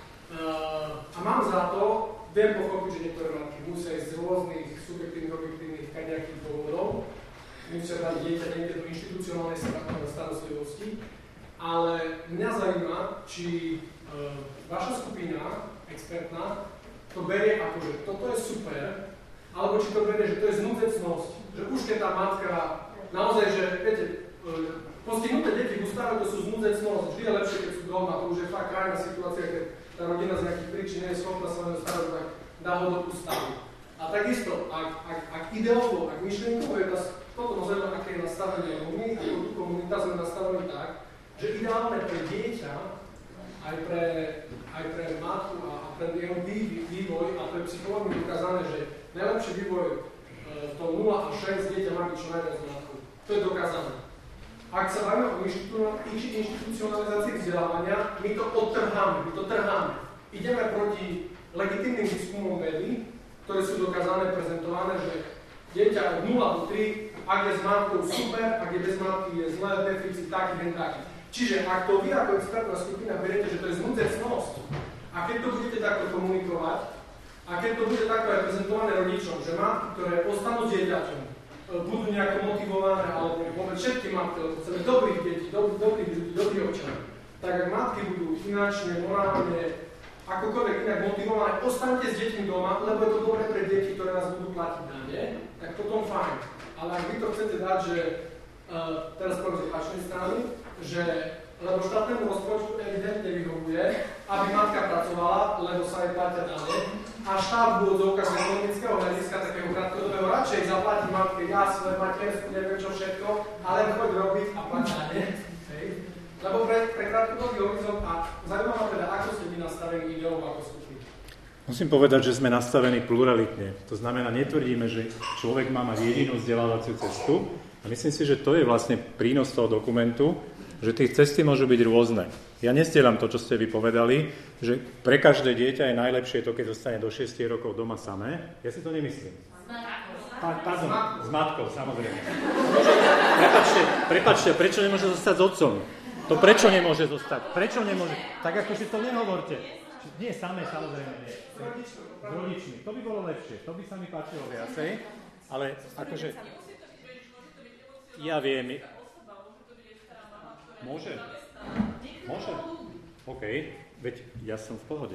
a mám za to, viem pochopiť, že niektoré matky musia ísť z rôznych subjektívnych, objektívnych nejakých dôvodov, musia dať dieťa niekde do inštitucionálnej starostlivosti. Ale mňa zaujíma, či vaša skupina, expertná, to berie ako, že toto je super, alebo či to berie, že to je znúdzecnosť, že už keď tá matka, naozaj, že, viete, postihnuté deti v ústave, to sú znúdzecnosť, vždy je lepšie, keď sú doma, to už je fakt krajná situácia, keď tá rodina z nejakých príčin nie je schopná sa len starať, tak dá ho do ústavy. A takisto, ak, ak, ak ideovo, ak myšlienkovo je toto nazveme, aké je nastavenie komunity, ako tu komunita sme nastavení tak, že ideálne pre dieťa, aj pre, aj pre matku a, a pre jeho vývoj, a to je psychológiu dokázané, že najlepší vývoj e, to nula až šesť dieťa má byť čo najviac z matku. To je dokázané. Ak sa bavíme o inštitucionalizácii vzdelávania, my to odtrháme, my to trháme. Ideme proti legitímnym výskumom vedy, ktoré sú dokázané, prezentované, že dieťa od nula do tri, ak je s matkou super, ak je bez matky, je zlé, deficit, taký, hen taký. Čiže ak to vy ako expertná skupina beriete, že to je znúdzecnosť, a keď to budete takto komunikovať, a keď to bude takto aj prezentované rodičom, že matky, ktoré ostanú s dieťaťom, budú nejako motivované, alebo vôbec všetky matky, lebo chceme dobrých detí, dobrých dobrý ľudí, dobrých občanov, tak ak matky budú finančne, morálne, akokoľvek inak motivované, ostaňte s deťmi doma, lebo je to dobré pre deti, ktoré nás budú platiť dane, tak potom fajn. Ale ak vy to chcete dať, že uh, teraz poviem z opačnej strany, že lebo štátnemu rozpočtu evidentne vyhovuje, aby matka pracovala, lebo sa jej platia dane, a štát v úvodzovkách z ekonomického hľadiska takého krátkodobého radšej zaplatí matke jasle, matersku, neviem čo všetko, ale choď robiť a plať dane. Lebo pre, pre krátkodobý horizont a zaujímavá teda, ako ste vy nastavení ideou ako skupiny? Musím povedať, že sme nastavení pluralitne. To znamená, netvrdíme, že človek má mať jedinú vzdelávaciu cestu. A myslím si, že to je vlastne prínos toho dokumentu, že tých cesty môžu byť rôzne. Ja nestielam to, čo ste vy povedali, že pre každé dieťa je najlepšie to, keď zostane do šesť rokov doma samé. Ja si to nemyslím. Pardon, s matkou, samozrejme. Prepačte, prepačte, prečo nemôže zostať s otcom? To prečo nemôže zostať? Prečo nemôže? Tak ako si to nehovorte. Nie samé, samozrejme nie. S rodičmi. To by bolo lepšie. To by sa mi páčilo viacej. Ale akože... Ja viem. Môže? Môže? OK. Veď ja som v pohode.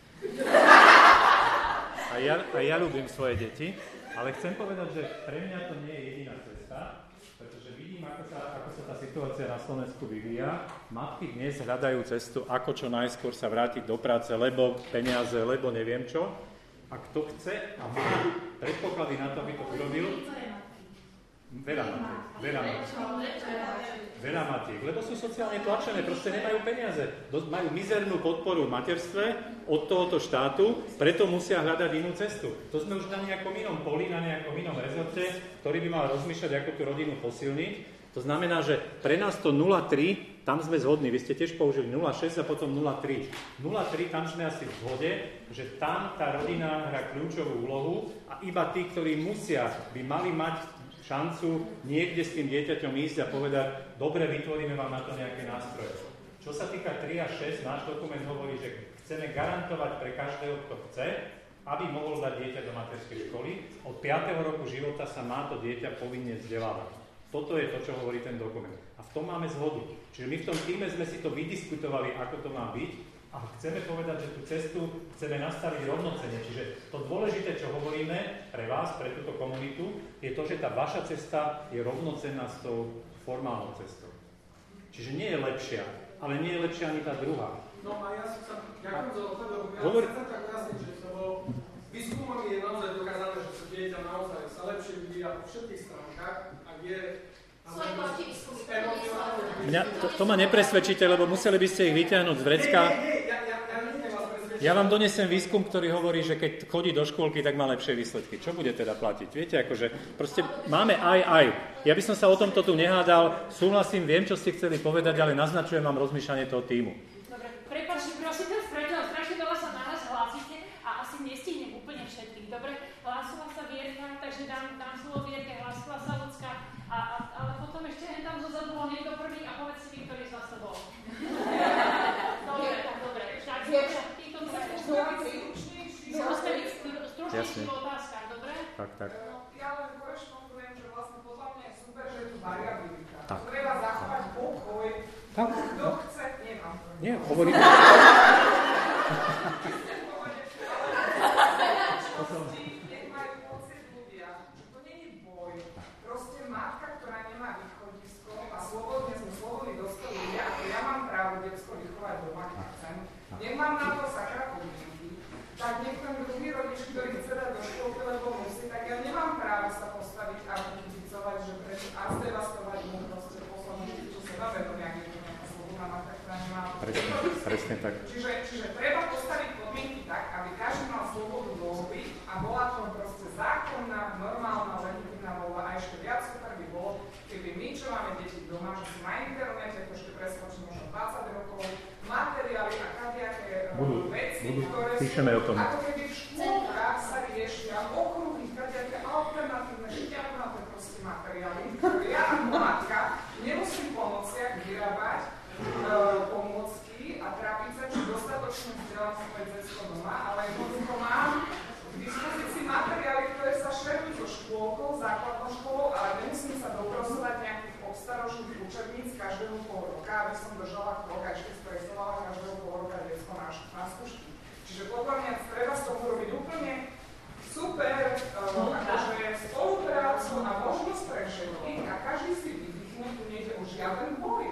A ja, a ja ľúbim svoje deti. Ale chcem povedať, že pre mňa to nie je jediná cesta. Pretože vidím, ako sa, ako sa tá situácia na Slovensku vyvíja. Matky dnes hľadajú cestu, ako čo najskôr sa vrátiť do práce, lebo peniaze, lebo neviem čo. A kto chce a má predpoklady na to, aby to urobil, Veľa matiek, veľa matiek. Veľa matiek, lebo sú sociálne tlačené, proste nemajú peniaze. Majú mizernú podporu v materstve od tohoto štátu, preto musia hľadať inú cestu. To sme už na nejakom inom poli, na nejakom inom rezorte, ktorý by mal rozmýšľať, ako tú rodinu posilniť. To znamená, že pre nás to nula tri, tam sme zhodní. Vy ste tiež použili nula šesť a potom nula tri. nula tri, tam sme asi v zhode, že tam tá rodina hrá kľúčovú úlohu a iba tí, ktorí musia, by mali mať šancu niekde s tým dieťaťom ísť a povedať, dobre, vytvoríme vám na to nejaké nástroje. Čo sa týka tri a šesť, náš dokument hovorí, že chceme garantovať pre každého, kto chce, aby mohol dať dieťa do materskej školy. Od piateho roku života sa má to dieťa povinne vzdelávať. Toto je to, čo hovorí ten dokument. A v tom máme zhodu. Čiže my v tom týme sme si to vydiskutovali, ako to má byť, a chceme povedať, že tú cestu chceme nastaviť rovnocenne. Čiže to dôležité, čo hovoríme pre vás, pre túto komunitu, je to, že tá vaša cesta je rovnocenná s tou formálnou cestou. Čiže nie je lepšia, ale nie je lepšia ani tá druhá. No a ja som sa, ďakujem za odpoveď, ja Hovor... chcem tak jasniť, že to výskumami je naozaj dokázané, že sa dieťa naozaj sa lepšie vyvíja po všetkých stránkach, ak je Mňa, to, to ma nepresvedčíte, lebo museli by ste ich vyťahnuť z vrecka. Ja vám donesem výskum, ktorý hovorí, že keď chodí do škôlky, tak má lepšie výsledky. Čo bude teda platiť? Viete, akože proste máme aj, aj. Ja by som sa o tomto tu nehádal, súhlasím, viem, čo ste chceli povedať, ale naznačujem vám rozmýšľanie toho tímu. Dobre, prepáčte, prosím, ten vpred, strašne veľa sa na nás hlásite a asi nestihnem úplne všetkých. Dobre, hlásila sa Vierka, takže dám, dám slovo Vierke, hlásila sa Lucka, a, a, ale potom ešte hen tam zozadu bol niekto prvý a povedzte mi, ktorý z vás to bol. Dobre, tak dobre. Tak týmto sa zostaviť stručnejších v otázkach, dobre? Tak, tak. No, ja len konečne poviem, že vlastne podľa mňa je super, že je tu variabilita. Treba zachovať pokoj. Kto chce, nemám to. Nie, hovorím. nech majú pocit ľudia. To nie je boj. Proste matka, ktorá nemá východisko a slobodne sme slobodní dospelí ľudia, ako ja mám právo detsko vychovať doma, keď chcem. Nech mám na to sakra podmienky. Tak nech ten druhý rodič, ktorý chce dať do školky, lebo musí, tak ja nemám právo sa postaviť a kritizovať, že prečo a zdevastovať mu proste posledný, čo sa dáme do nejakej slobodná matka, ktorá nemá. Presne, presne tak. Čiže, čiže treba postaviť podmienky tak, aby každý mal slobodu voľby a bola to proste zákonná, normálna, legitímna voľba. A ešte viac super by bolo, keby my, čo máme deti doma, že sú na internete, to ešte preskočím možno dvadsať rokov, materiály a kadejaké uh, veci, budú, ktoré sú, ako keby v škôlkach sa riešia okruhy, kadejaké alternatívne, šťavnaté proste materiály, ktoré ja ako matka nemusím po nociach vyrábať uh, pomôcky a trapice, či dostatočne vzdelám svoje detsko doma, ale jednoducho mám k dispozícii materiály, ktoré sa šerujú so škôlkou, základnou školou, ale nemusím sa doprosovať nejakých obstarožných učebníc každého pol roka, aby som držala krok a ešte stresovala každého pol roka detsko na, na skúšky. Čiže podľa mňa treba z toho robiť úplne super uh, akože spoluprácu a možnosť pre všetkých a každý si vydýchne, tu nejde o žiaden boj.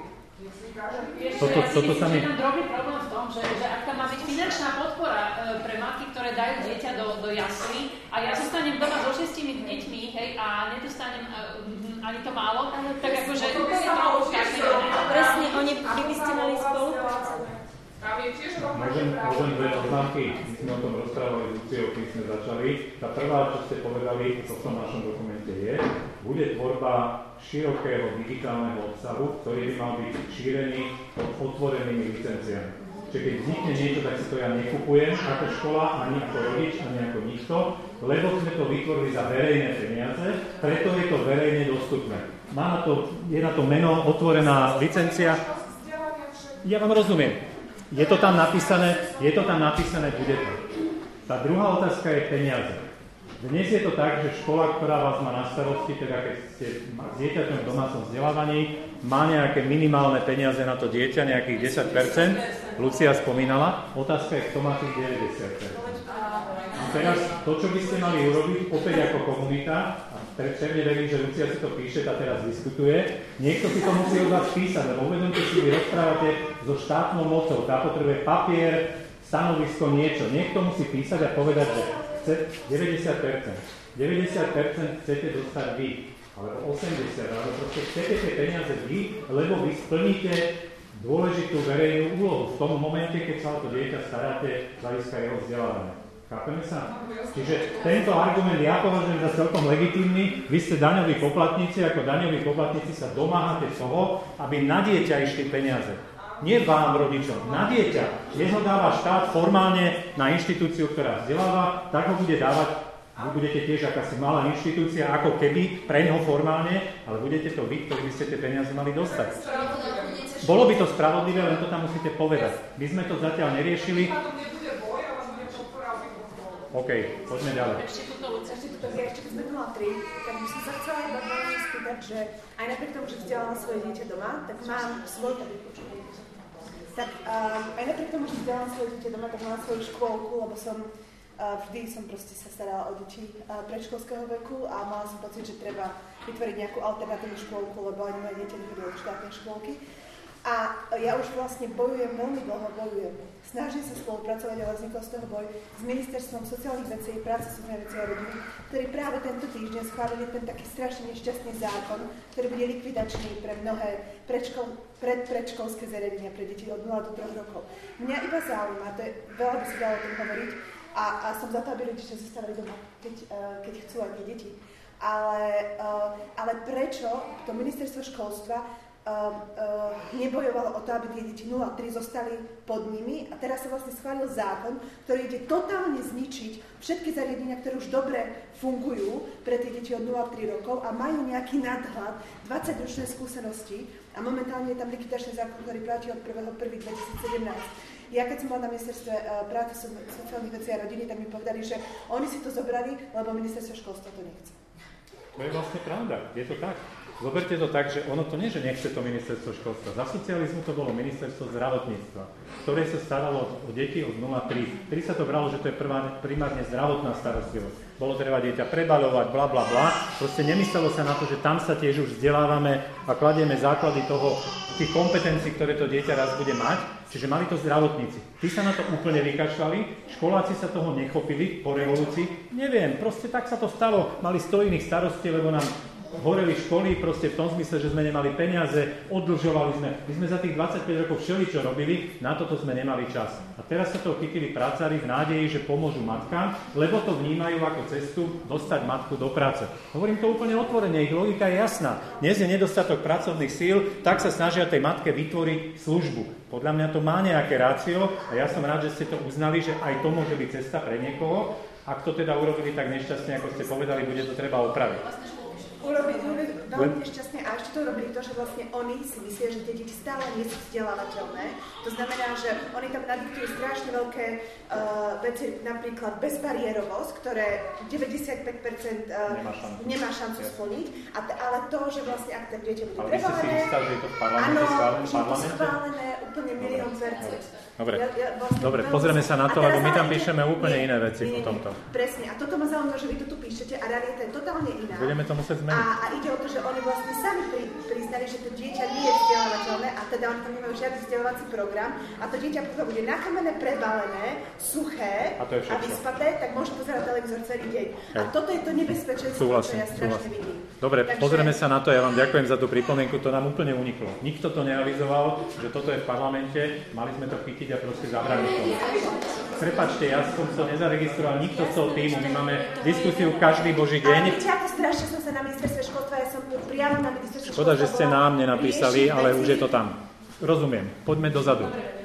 Toto, toto ja si myslím, že je tam drobný problém v tom, že, že ak tam má byť finančná podpora e, pre matky, ktoré dajú dieťa do, do jaslí a ja zostanem doma so šestimi deťmi, hej, a nedostanem e, ani to málo, ale tak akože to je trochu každé. Presne, oni by ste mali spolupracovať. Môžem, môžem dve poznámky, my sme o tom rozprávali s Luciou, keď sme začali. Tá prvá, čo ste povedali, to v tom našom dokumente je, bude tvorba širokého digitálneho obsahu, ktorý by mal byť šírený otvorenými licenciami. Čiže keď vznikne niečo, tak si to ja nekupujem ako škola, ani ako rodič, ani ako nikto, lebo sme to vytvorili za verejné peniaze, preto je to verejne dostupné. Má na to, je na to meno otvorená licencia. Ja vám rozumiem. Je to tam napísané, je to tam napísané, bude to. Tá druhá otázka je peniaze. Dnes je to tak, že škola, ktorá vás má na starosti, teda keď ste s dieťaťom v domácom vzdelávaní, má nejaké minimálne peniaze na to dieťa, nejakých desať percent. Lucia spomínala, otázka je, kto má tých deväťdesiat percent. A teraz to, čo by ste mali urobiť, opäť ako komunita, a pevne verím, že Lucia si to píše a teraz diskutuje, niekto si to musí od vás písať, lebo uvedomte si, vy rozprávate so štátnou mocou, tá potrebuje papier, stanovisko, niečo. Niekto musí písať a povedať, že chce deväťdesiat percent. deväťdesiat percent chcete dostať vy, alebo osemdesiat percent, alebo proste chcete tie peniaze vy, lebo vy splníte dôležitú verejnú úlohu v tom momente, keď sa o to dieťa staráte z hľadiska jeho vzdelávania. Chápeme sa? Čiže tento argument ja považujem za celkom legitímny. Vy ste daňoví poplatníci, ako daňoví poplatníci sa domáhate toho, aby na dieťa išli peniaze. Nie vám, rodičom, na dieťa. Jeho dáva štát formálne na inštitúciu, ktorá vzdeláva, tak ho bude dávať, vy budete tiež akási malá inštitúcia, ako keby pre ňoho formálne, ale budete to vy, ktorí by ste tie peniaze mali dostať. Bolo by to spravodlivé, len to tam musíte povedať. My sme to zatiaľ neriešili. OK, poďme ďalej. Ešte tuto, ešte tuto, ešte keď sme tu mali tri, tak by som sa chcela iba veľmi spýtať, že aj napriek tomu, že vzdelávam svoje dieťa doma, tak mám svoj... Tak um, aj napriek tomu, že vzdelávam svoje dieťa doma, tak mám svoju škôlku, lebo som uh, vždy som proste sa starala o deti uh, predškolského veku a mala som pocit, že treba vytvoriť nejakú alternatívnu škôlku, lebo ani moje dieťa nechodilo do štátnej škôlky. A ja už vlastne bojujem, veľmi dlho bojujem. Snažím sa spolupracovať, ale vznikol z toho boj s Ministerstvom sociálnych vecí, práce, sociálnych vecí a rodiny, ktorí práve tento týždeň schválili ten taký strašne nešťastný zákon, ktorý bude likvidačný pre mnohé predškol, pred predškolské zariadenia pre deti od nula do troch rokov. Mňa iba zaujíma, to je, veľa by sa dalo o tom hovoriť, a, a som za to, aby rodičia zostávali doma, keď, uh, keď chcú aj tie deti. Ale, uh, ale prečo to Ministerstvo školstva Uh, uh, nebojovalo o to, aby tie deti nula tri zostali pod nimi a teraz sa vlastne schválil zákon, ktorý ide totálne zničiť všetky zariadenia, ktoré už dobre fungujú pre tie deti od nula tri rokov a majú nejaký nadhľad, dvadsaťročné skúsenosti a momentálne je tam likvidačný zákon, ktorý platí od prvého prvého dvetisícsedemnásť. Ja keď som bola na ministerstve uh, práce, sociálnych vecí a rodiny, tak mi povedali, že oni si to zobrali, lebo ministerstvo školstva to nechce. To je vlastne pravda, je to tak. Zoberte to tak, že ono to nie, že nechce to ministerstvo školstva. Za socializmu to bolo ministerstvo zdravotníctva, ktoré sa staralo o deti od nula tri. Vtedy sa to bralo, že to je prvá, primárne zdravotná starostlivosť. Bolo treba dieťa prebaľovať, bla bla bla. Proste nemyslelo sa na to, že tam sa tiež už vzdelávame a kladieme základy toho, tých kompetencií, ktoré to dieťa raz bude mať. Čiže mali to zdravotníci. Tí sa na to úplne vykašľali, školáci sa toho nechopili po revolúcii. Neviem, proste tak sa to stalo. Mali sto iných starostí, lebo nám horeli školy, proste v tom zmysle, že sme nemali peniaze, oddlžovali sme. My sme za tých dvadsaťpäť rokov všeličo robili, na toto sme nemali čas. A teraz sa to chytili prácari v nádeji, že pomôžu matkám, lebo to vnímajú ako cestu dostať matku do práce. Hovorím to úplne otvorene, ich logika je jasná. Dnes je nedostatok pracovných síl, tak sa snažia tej matke vytvoriť službu. Podľa mňa to má nejaké rácio a ja som rád, že ste to uznali, že aj to môže byť cesta pre niekoho. Ak to teda urobili tak nešťastne, ako ste povedali, bude to treba opraviť. Urobili veľmi nešťastne a ešte to urobili to, že vlastne oni si myslia, že tie deti stále nie sú vzdelávateľné. To znamená, že oni tam nadiktujú strašne veľké uh, veci, napríklad bezbariérovosť, ktoré deväťdesiatpäť percent uh, nemá šancu, nemá šancu splniť, a t- ale to, že vlastne ak tie deti budú prebalené... Ale vy ste si istá, že je to v parlamente schválené? Áno, že je to schválené úplne milión percent. Dobre, ja, ja vlastne Dobre pozrieme sa na to, lebo my tam píšeme úplne nie, iné veci nie, nie, o tomto. Presne, a toto ma zaujíma, že vy to tu píšete a realita je totálne iná. Budeme to musieť zmeniť. A, a ide o to, že oni vlastne sami pri, priznali, že to dieťa nie je vzdelávateľné a teda oni tam nemajú žiadny vzdelávací program a to dieťa pokiaľ bude na kamene prebalené, suché a, a vyspaté, tak môže pozerať televízor celý deň. Hej. A toto je to nebezpečenstvo, čo ja strašne vidím. Dobre, Takže... pozrieme sa na to, ja vám ďakujem za tú pripomienku, to nám úplne uniklo. Nikto to neavizoval, že toto je v parlamente, mali sme to chytiť a proste zabrániť tomu. Prepáčte, ja som to nezaregistroval, nikto z toho týmu, my máme diskusiu každý boží deň. Ale viete, ako strašne som sa na ministerstve školstva, ja som priamo na ministerstve školstva. Škoda, že ste nám nenapísali, ale už je to tam. Rozumiem, poďme dozadu.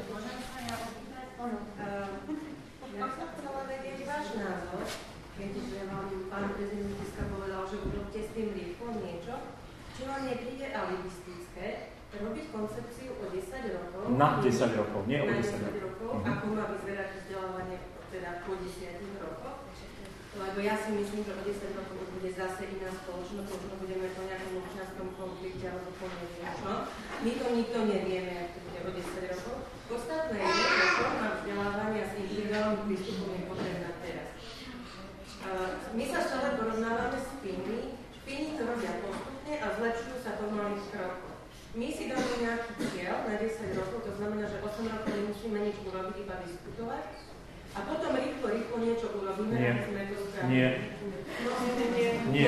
Na desať rokov, nie o desať rokov. Uh-huh. Ako má vyzerať vzdelávanie teda po desiatich rokoch? Lebo ja si myslím, že o desať rokov bude zase iná spoločnosť, možno budeme po nejakom občianskom konflikte alebo po niečo. My to nikto nevieme, ako to bude o desať rokov. Podstatné je, že forma vzdelávania s individuálnym prístupom je potrebná teraz. Uh, my sa stále porovnávame s Fínmi. Fíni to robia postupne a zlepšujú sa pomalých krokov. My si dáme nejaký cieľ na desať rokov, to znamená, že osem rokov nemusíme nič urobiť, iba diskutovať. A potom rýchlo, rýchlo niečo urobíme, nie. aby sme to spravili. Nie. No, nie, nie. Nie.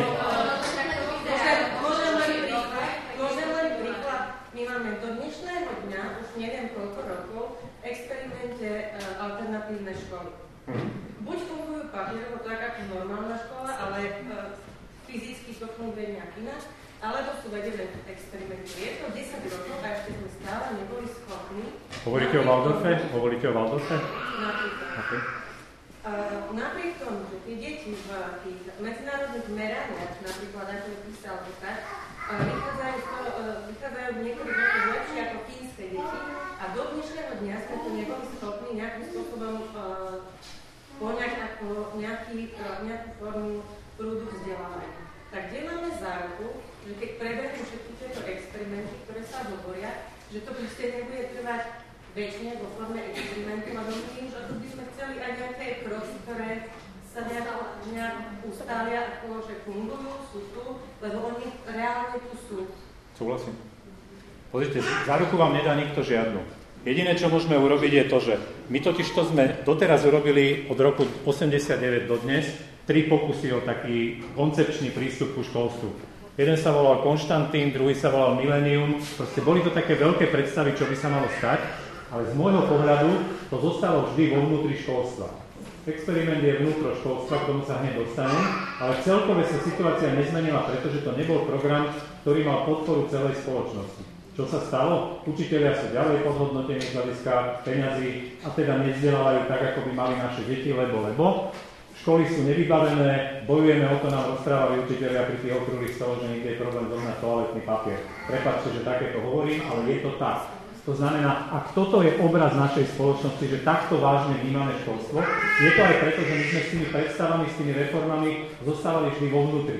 Môžem len príklad. Môžem len príklad. My máme do dnešného dňa, už neviem koľko rokov, v experimente uh, alternatívne školy. Mm. Buď fungujú papierovo tak ako normálna škola, ale uh, fyzicky to funguje nejak inak, alebo sú vedené experimenty. Je to desať rokov a ešte sme stále neboli schopní. Hovoríte o Waldorfe? Hovoríte o Waldorfe? Napríklad. Okay. Uh, napriek tomu, že tie deti v tých medzinárodných meraniach, napríklad ako je písal tak, uh, vychádzajú, to, uh, vychádzajú niektorých rokov lepšie ako fínske deti a do dnešného dňa sme to neboli schopní nejakým spôsobom uh, poňať ako nejaký, uh, nejakú formu prúdu vzdelávania. Tak kde máme záruku, že keď prebehnú všetky tieto experimenty, ktoré sa hovoria, že to proste nebude trvať väčšine vo forme experimentu, lebo tým, že tu by sme chceli aj nejaké kroky, ktoré sa nejak, nejak ustália, ako že fungujú, sú tu, lebo oni reálne tu sú. Súhlasím. Pozrite, záruku vám nedá nikto žiadnu. Jediné, čo môžeme urobiť, je to, že my totiž to sme doteraz urobili od roku osemdesiatdeväť do dnes tri pokusy o taký koncepčný prístup ku školstvu. Jeden sa volal Konštantín, druhý sa volal Millennium. Proste boli to také veľké predstavy, čo by sa malo stať, ale z môjho pohľadu to zostalo vždy vo vnútri školstva. Experiment je vnútro školstva, k tomu sa hneď dostanem, ale celkové sa situácia nezmenila, pretože to nebol program, ktorý mal podporu celej spoločnosti. Čo sa stalo? Učitelia sú ďalej podhodnotení z hľadiska peňazí a teda nevzdelávajú tak, ako by mali naše deti, lebo, lebo. Školy sú nevybavené, bojujeme o to, nám rozprávali učitelia pri tých okrúhlych stoloch, že niekde je problém zohnať toaletný papier. Prepáčte, že takéto hovorím, ale je to tak. To znamená, ak toto je obraz našej spoločnosti, že takto vážne vnímame školstvo, je to aj preto, že my sme s tými predstavami, s tými reformami zostávali vždy vo vnútri.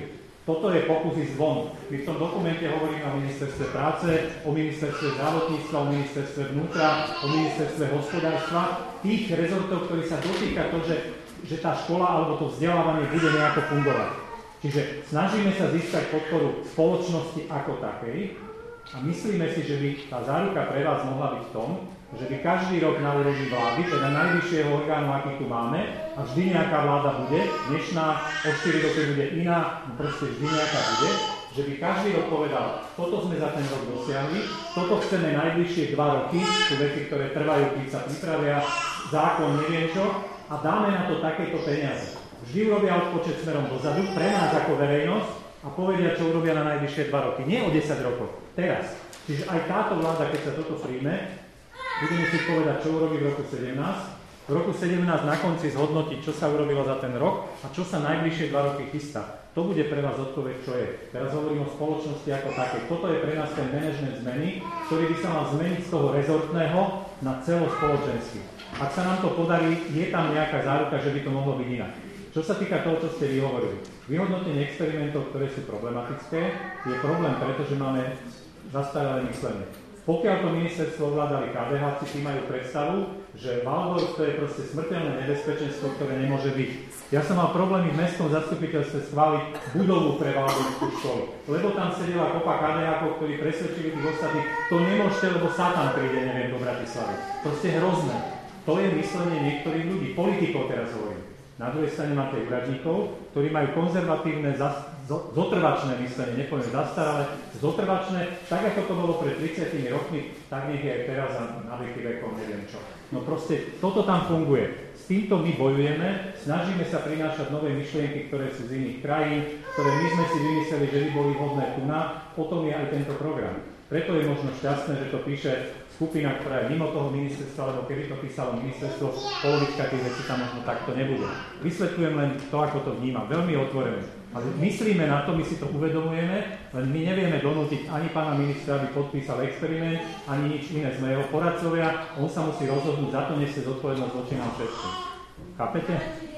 Toto je pokus ísť von. My v tom dokumente hovoríme o ministerstve práce, o ministerstve zdravotníctva, o ministerstve vnútra, o ministerstve hospodárstva, tých rezortov, ktorí sa dotýka to, že, že tá škola alebo to vzdelávanie bude nejako fungovať. Čiže snažíme sa získať podporu spoločnosti ako takej a myslíme si, že by tá záruka pre vás mohla byť v tom, že by každý rok na úrovni vlády, teda najvyššieho orgánu, aký tu máme, a vždy nejaká vláda bude, dnešná o štyri roky bude iná, no proste vždy nejaká bude, že by každý rok povedal, toto sme za ten rok dosiahli, toto chceme najbližšie dva roky, sú veci, ktoré trvajú, keď sa pripravia, zákon, neviem čo, a dáme na to takéto peniaze. Vždy urobia odpočet smerom dozadu, pre nás ako verejnosť, a povedia, čo urobia na najbližšie dva roky. Nie o desať rokov, teraz. Čiže aj táto vláda, keď sa toto príjme, budeme si povedať, čo urobí v roku sedemnásť. V roku sedemnásť na konci zhodnotiť, čo sa urobilo za ten rok a čo sa najbližšie dva roky chystá. To bude pre vás odpoveď, čo je. Teraz hovorím o spoločnosti ako také. Toto je pre nás ten manažment zmeny, ktorý by sa mal zmeniť z toho rezortného na celospoločenský. Ak sa nám to podarí, je tam nejaká záruka, že by to mohlo byť inak. Čo sa týka toho, čo ste vy hovorili. Vyhodnotenie experimentov, ktoré sú problematické, je problém, pretože máme zastaralé myslenie. Pokiaľ to ministerstvo ovládali ká dé háci, tí majú predstavu, že Waldorf to je proste smrteľné nebezpečenstvo, ktoré nemôže byť. Ja som mal problémy v mestskom zastupiteľstve schváliť budovu pre Waldorfskú školu, lebo tam sedela kopa ká dé hákov, ktorí presvedčili tých ostatných, to nemôžete, lebo Satan príde, neviem, do Bratislavy. Proste hrozné. To je myslenie niektorých ľudí, politikov teraz hovorím. Na druhej strane máte úradníkov, ktorí majú konzervatívne, zotrvačné myslenie, nepoviem zastaralé, zotrvačné, tak ako to bolo pred tridsiatimi rokmi, tak nech je aj teraz a na veky vekov, neviem čo. No proste, toto tam funguje. S týmto my bojujeme, snažíme sa prinášať nové myšlienky, ktoré sú z iných krajín, ktoré my sme si vymysleli, že by boli vhodné tu na, potom je aj tento program. Preto je možno šťastné, že to píše skupina, ktorá je mimo toho ministerstva, lebo keby to písalo ministerstvo, polovička tých vecí tam možno takto nebude. Vysvetľujem len to, ako to vnímam, veľmi otvorené. Ale myslíme na to, my si to uvedomujeme, len my nevieme donútiť ani pána ministra, aby podpísal experiment, ani nič iné. Sme jeho poradcovia, on sa musí rozhodnúť, za to nesie zodpovednosť voči nám všetkým. Chápete?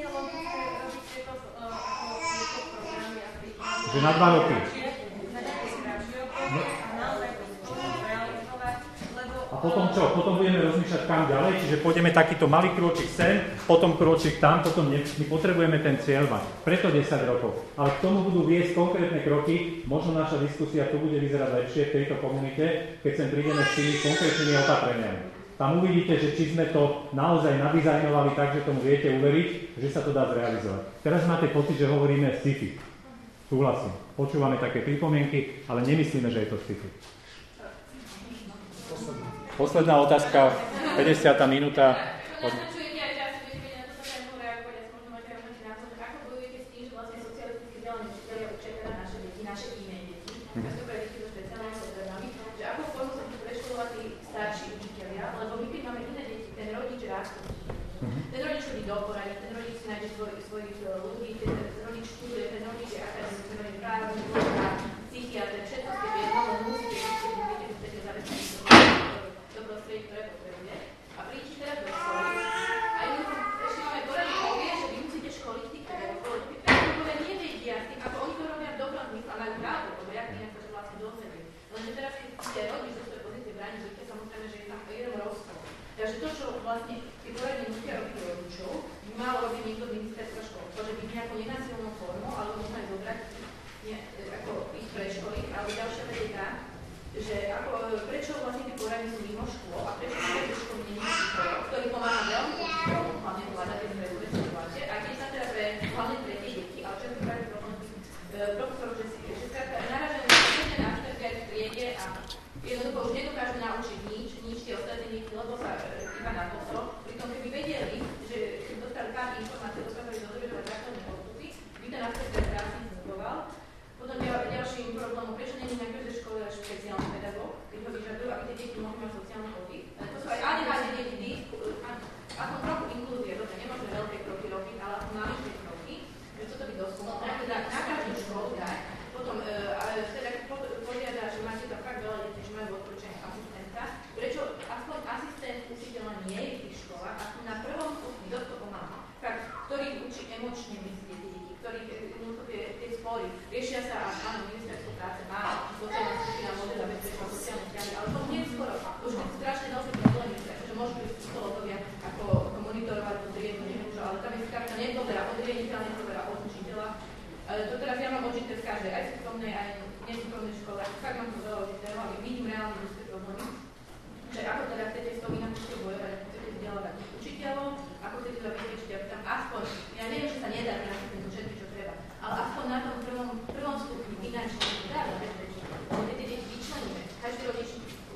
Že na dva roky. A potom čo? Potom budeme rozmýšľať kam ďalej, čiže pôjdeme takýto malý krôčik sem, potom krôčik tam, potom ne, my potrebujeme ten cieľ mať. Preto desať rokov. Ale k tomu budú viesť konkrétne kroky, možno naša diskusia tu bude vyzerať lepšie v tejto komunite, keď sem prídeme s tými konkrétnymi opatreniami. Tam uvidíte, že či sme to naozaj nadizajnovali tak, že tomu viete uveriť, že sa to dá zrealizovať. Teraz máte pocit, že hovoríme sci-fi. Súhlasím. Počúvame také pripomienky, ale nemyslíme, že je to sci-fi. Posledná otázka, päťdesiata minúta. Naznačujete aj čas, že budete na toto tému reagovať, možno máte rovnaký názor, ako bojujete s tým, že vlastne socialisticky vzdelaní učitelia učia teda naše deti, naše iné deti, ja sú pre deti so špeciálnymi potrebami, že ako spolu sa budú preškolovať tí starší učitelia, lebo my keď máme iné deti, ten rodič rástol. Ten rodič chodí do poradí, ten rodič si nájde svoj, svojich ľudí, ten rodič študuje, ten rodič je akademický, ten rodič práve, psychiatr, všetko ste jedno, len musíte, keď chcete zabezpečiť to prostredie, ktoré potrebuje. A prídete teraz do školy a jednoducho ešte máme poradí povie, že vy musíte školiť tých pedagógov. Tí pedagógovia nevedia s tým, ako oni to robia v dobrom zmysle, majú pravdu, lebo jak inak sa to vlastne dozvedie. Lenže teraz, keď si rodič zo svojej pozície bráni dieťa, samozrejme, že je tam jeden rozpor. Takže to, čo vlastne tí poradní musia robiť rodičov, by malo robiť niekto z ministerstva školstva, že byť nejakou nenásilnou formou, alebo možno aj zobrať ne, ako ich preškoliť, ale ďalšia vec je tá, že ako, prečo vlastne tí poradní sú mimo škôl a prečo sú tie školy nie sú škôl, ktorý pomáha veľmi učiteľom, hlavne vládať tie zredové situácie. A keď sa teda pre, hlavne pre tie deti, ale čo je to práve problém profesorov, že si, že skrátka naražajú na náštevky aj v triede a jednoducho už nedokážu naučiť nič, nič tie ostatné deti, lebo sa iba na toto. Pritom keby vedeli, že keď dostali tam informácie, dokázali dodržovať základné postupy, by ten náštevka krásne fungoval. Potom ďalším problémom, prečo nie je na každej škole špeciálny pedagóg, keď ho vyžadujú, aby tie deti mohli mať sociálny pohyb. To sú aj riešia sa, a áno, ministerstvo práce má, sociálna skupina môže zabezpečovať sociálne vzťahy, ale to nie je skoro. Už keď strašne veľké problémy, že môžu byť psychológovia ako monitorovať to triednu, nemôžu, ale tam je skrátka nedoberá od riaditeľa, nedoberá od učiteľa. To teraz ja mám očité v každej, aj v súkromnej, aj nesúkromnej škole, fakt mám to veľa očitého a vidím reálne ľudské problémy. Že ako teda chcete s tou inakosti bojovať, ako chcete vzdelávať učiteľov, ako chcete zabezpečiť, aby tam aspoň, ja neviem, že sa nedá prenastiť všetky, čo treba, ale aspoň na tom prvom, prvom stupni finančne sa dá zabezpečiť. Keď tie deti vyčleníme, každý rodič,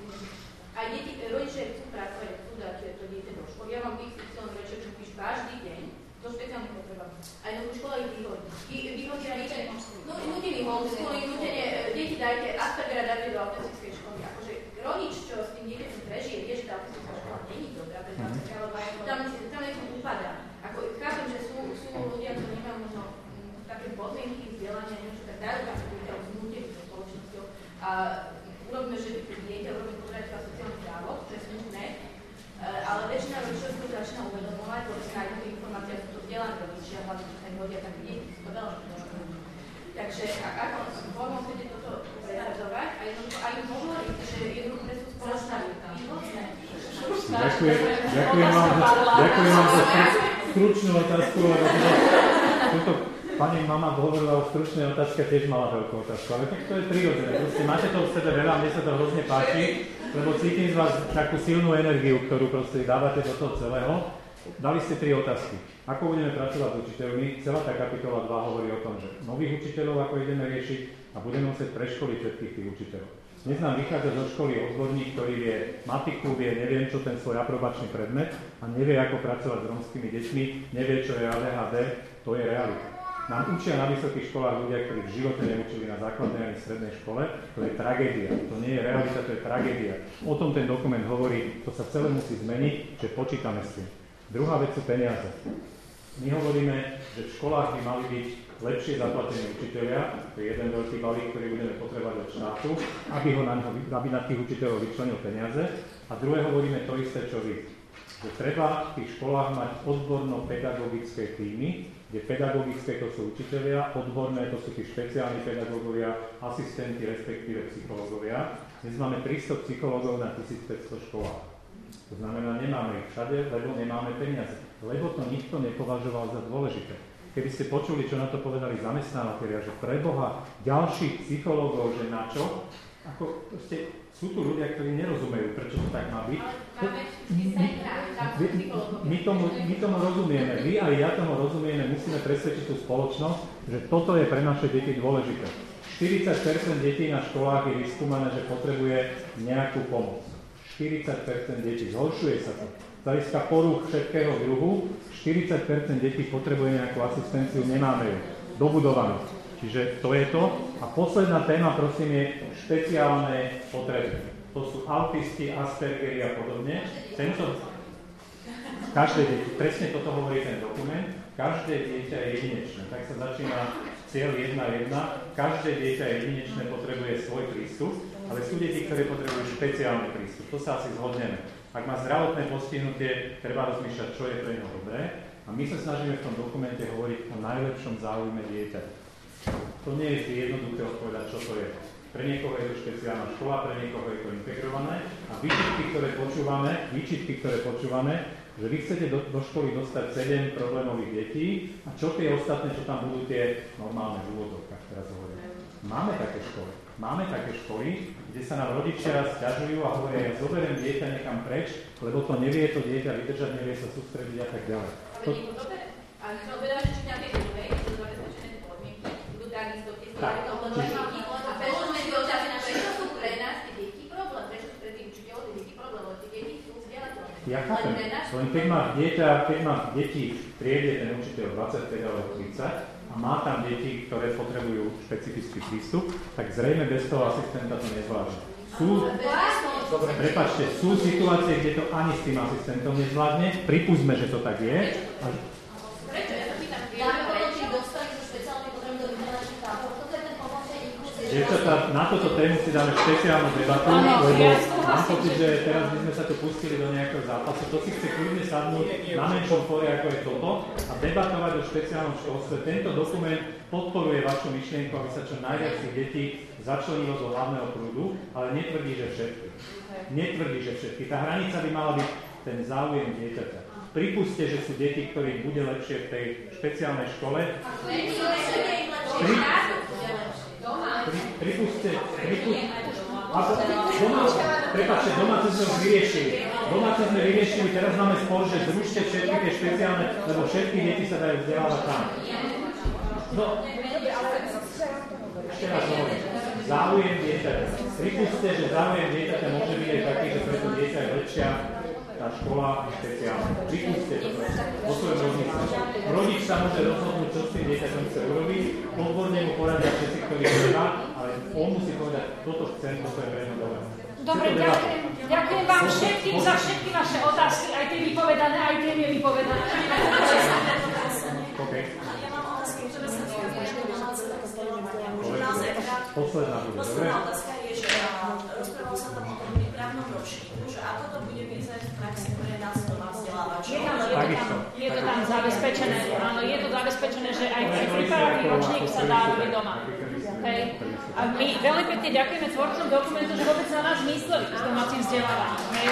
aj deti, rodičia chcú pracovať, chcú dať to dieťa do školy. Ja mám iks ypsilon rodičov, čo píš každý deň so špeciálnym potrebami. Aj do škola ich vyhodí. Vyhodí aj niečo, no nutený homeschooling, nutenie, deti dajte, Aspergera dajte do autistickej školy. Akože rodič, čo s tým dieťaťom prežije, vie, že tá autistická škola není dobrá, pretože tam, tam niečo upadá. Ako chápem, že sú, sú ľudia, ktorí nemajú možno m, také podmienky vzdelania, niečo tak dajú tam sa dieťa znútení so spoločnosťou. A urobíme, že dieťa urobíme podraďka sociálnych závod, čo je smutné, ale väčšina rodičov si to začína uvedomovať, lebo si nájdú tie informácie, sú to vzdelané rodičia, hlavne čo sa im hodia, tak deti sú to veľa škoda. Takže ako formou chcete toto presadzovať a jednoducho aj hovoriť, že jednoducho sú spoločná výhodné. Ďakujem, ďakujem vám za, ďakujem vám za stručnú otázku, lebo túto pani mama hovorila o stručnej otázke, tiež mala veľkú otázku, ale tak to je prirodzené. Proste máte to v sebe veľa, mne sa to hrozne páči, lebo cítim z vás takú silnú energiu, ktorú proste dávate do toho celého. Dali ste tri otázky. Ako budeme pracovať s učiteľmi? Celá tá kapitola dva hovorí o tom, že nových učiteľov ako ideme riešiť a budeme musieť preškoliť všetkých tých učiteľov. Dnes nám vychádza zo školy odborník, ktorý vie matiku, vie neviem čo ten svoj aprobačný predmet a nevie ako pracovať s rómskymi deťmi, nevie čo je á dé há dé, to je realita. Nám učia na vysokých školách ľudia, ktorí v živote neučili na základnej ani strednej škole, to je tragédia, to nie je realita, to je tragédia. O tom ten dokument hovorí, to sa celé musí zmeniť, že počítame s tým. Druhá vec sú peniaze. My hovoríme, že v školách by mali byť lepšie zaplatení učitelia, to je jeden veľký balík, ktorý budeme potrebovať od štátu, aby, ho na, aby na tých učiteľov vyčlenil peniaze. A druhé hovoríme to isté, čo vy. Že treba v tých školách mať odborno-pedagogické tímy, kde pedagogické to sú učitelia, odborné to sú tí špeciálni pedagógovia, asistenti, respektíve psychológovia. Dnes máme tristo psychológov na tisícpäťsto školách. To znamená, nemáme ich všade, lebo nemáme peniaze. Lebo to nikto nepovažoval za dôležité. Keby ste počuli, čo na to povedali zamestnávateľia, že pre Boha ďalších psychológov, že na čo, ako proste sú tu ľudia, ktorí nerozumejú, prečo to tak má byť. My, my, tomu, my tomu rozumieme, vy aj ja tomu rozumieme, musíme presvedčiť tú spoločnosť, že toto je pre naše deti dôležité. štyridsať percent detí na školách je vyskúmané, že potrebuje nejakú pomoc. štyridsať percent detí, zhoršuje sa to. Z hľadiska porúch všetkého druhu, štyridsať percent detí potrebuje nejakú asistenciu, nemáme ju dobudovanú. Čiže to je to. A posledná téma, prosím, je špeciálne potreby. To sú autisti, Aspergeri a podobne. Tento... Každé dieťa, presne toto hovorí ten dokument, každé dieťa je jedinečné. Tak sa začína cieľ jedna jedna. Každé dieťa je jedinečné, potrebuje svoj prístup, ale sú deti, ktoré potrebujú špeciálny prístup. To sa asi zhodneme. Ak má zdravotné postihnutie, treba rozmýšľať, čo je pre neho dobré. A my sa snažíme v tom dokumente hovoriť o najlepšom záujme dieťaťa. To nie je vždy jednoduché odpovedať, čo to je. Pre niekoho je to špeciálna škola, pre niekoho je to integrované. A výčitky, ktoré počúvame, výčitky, ktoré počúvame, že vy chcete do, do školy dostať sedem problémových detí a čo tie ostatné, čo tam budú tie normálne v úvodzovkách, teraz hovorím. Máme také školy. Máme také školy, kde sa nám rodičia sťažujú a hovoria, ja zoberiem dieťa niekam preč, lebo to nevie to dieťa vydržať, nevie sa sústrediť a tak ďalej. To... A my sme obedali, že nejaké druhej, že sú zabezpečené podmienky, budú takisto tie tak, deti. A prečo sme si otázky, prečo sú pre nás tie deti problém, prečo sú pre tých učiteľov tie deti problém, lebo tie deti sú vzdielateľné. Ja chápem, len keď má dieťa, keď má deti v triede ten učiteľ dvadsaťpäť alebo tridsať, a má tam deti, ktoré potrebujú špecifický prístup, tak zrejme bez toho asistenta to nezvládne. Sú, prepáčte, sú situácie, kde to ani s tým asistentom nezvládne, pripúsme, že to tak je. A... Prečo? Ja sa pýtam, vieme potom, či dostali so špeciálnym potrebom do vyhľadačných tábor, toto je ten pomocný inklúzii. Dievčatá, na toto tému si dáme špeciálnu debatu, lebo mám pocit, že teraz by sme sa tu pustili do nejakého zápasu. To si chce kľudne sadnúť na menšom fóre, ako je toto, a debatovať o špeciálnom školstve. Tento dokument podporuje vašu myšlienku, aby sa čo najviac detí začlenilo do hlavného prúdu, ale netvrdí, že všetky. Netvrdí, že všetky. Tá hranica by mala byť ten záujem dieťaťa. Pripusťte, že sú deti, ktorým bude lepšie v tej špeciálnej škole. Pri, pri, pripusťte, pripusťte. Prepáčte, domáce sme už vyriešili. Domáce sme vyriešili, teraz máme spor, že zrušte všetky tie špeciálne, lebo všetky deti sa dajú vzdelávať tam. No, ešte raz hovorím. Záujem dieťaťa. Pripusťte, že záujem dieťaťa môže byť aj taký, že preto dieťa je lepšia tá škola špeciálna. Pripusťte to vo svojom rozmysle. Rodič sa môže rozhodnúť, čo s tým dieťaťom chce urobiť, odborne mu poradia všetci, ktorí treba, ale on musí povedať, toto chcem, toto je pre mňa dobré. Dobre, ďakujem. Ďakujem vám všetkým za všetky vaše otázky, aj tie vypovedané, aj tie nevypovedané. OK. Posledná bude, dobre? Posledná otázka je, že rozprávalo sa tam o tom právnom ročníku, že ako to bude vyzerať v praxi pre nás doma vzdelávačov. Je to tam zabezpečené, áno, je to zabezpečené, že aj prípravný ročník sa dá robiť doma. Okay. A my veľmi pekne ďakujeme tvorcom dokumentu, že vôbec na nás mysleli s domácim vzdelávaním.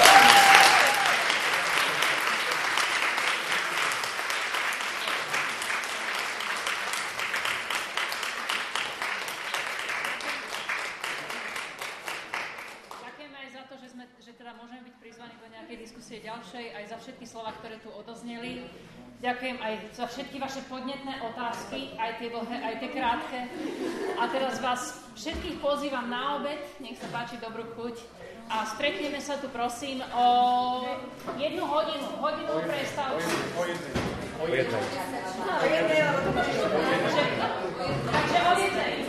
Ďalšej, aj za všetky slova, ktoré tu odozneli. Ďakujem aj za všetky vaše podnetné otázky, aj tie dlhé, aj tie krátke. A teraz vás všetkých pozývam na obed, nech sa páči, dobrú chuť. A stretneme sa tu, prosím, o jednu hodinu, hodinu prestávku. O jednej. O jednej. O jednej. Takže o jednej.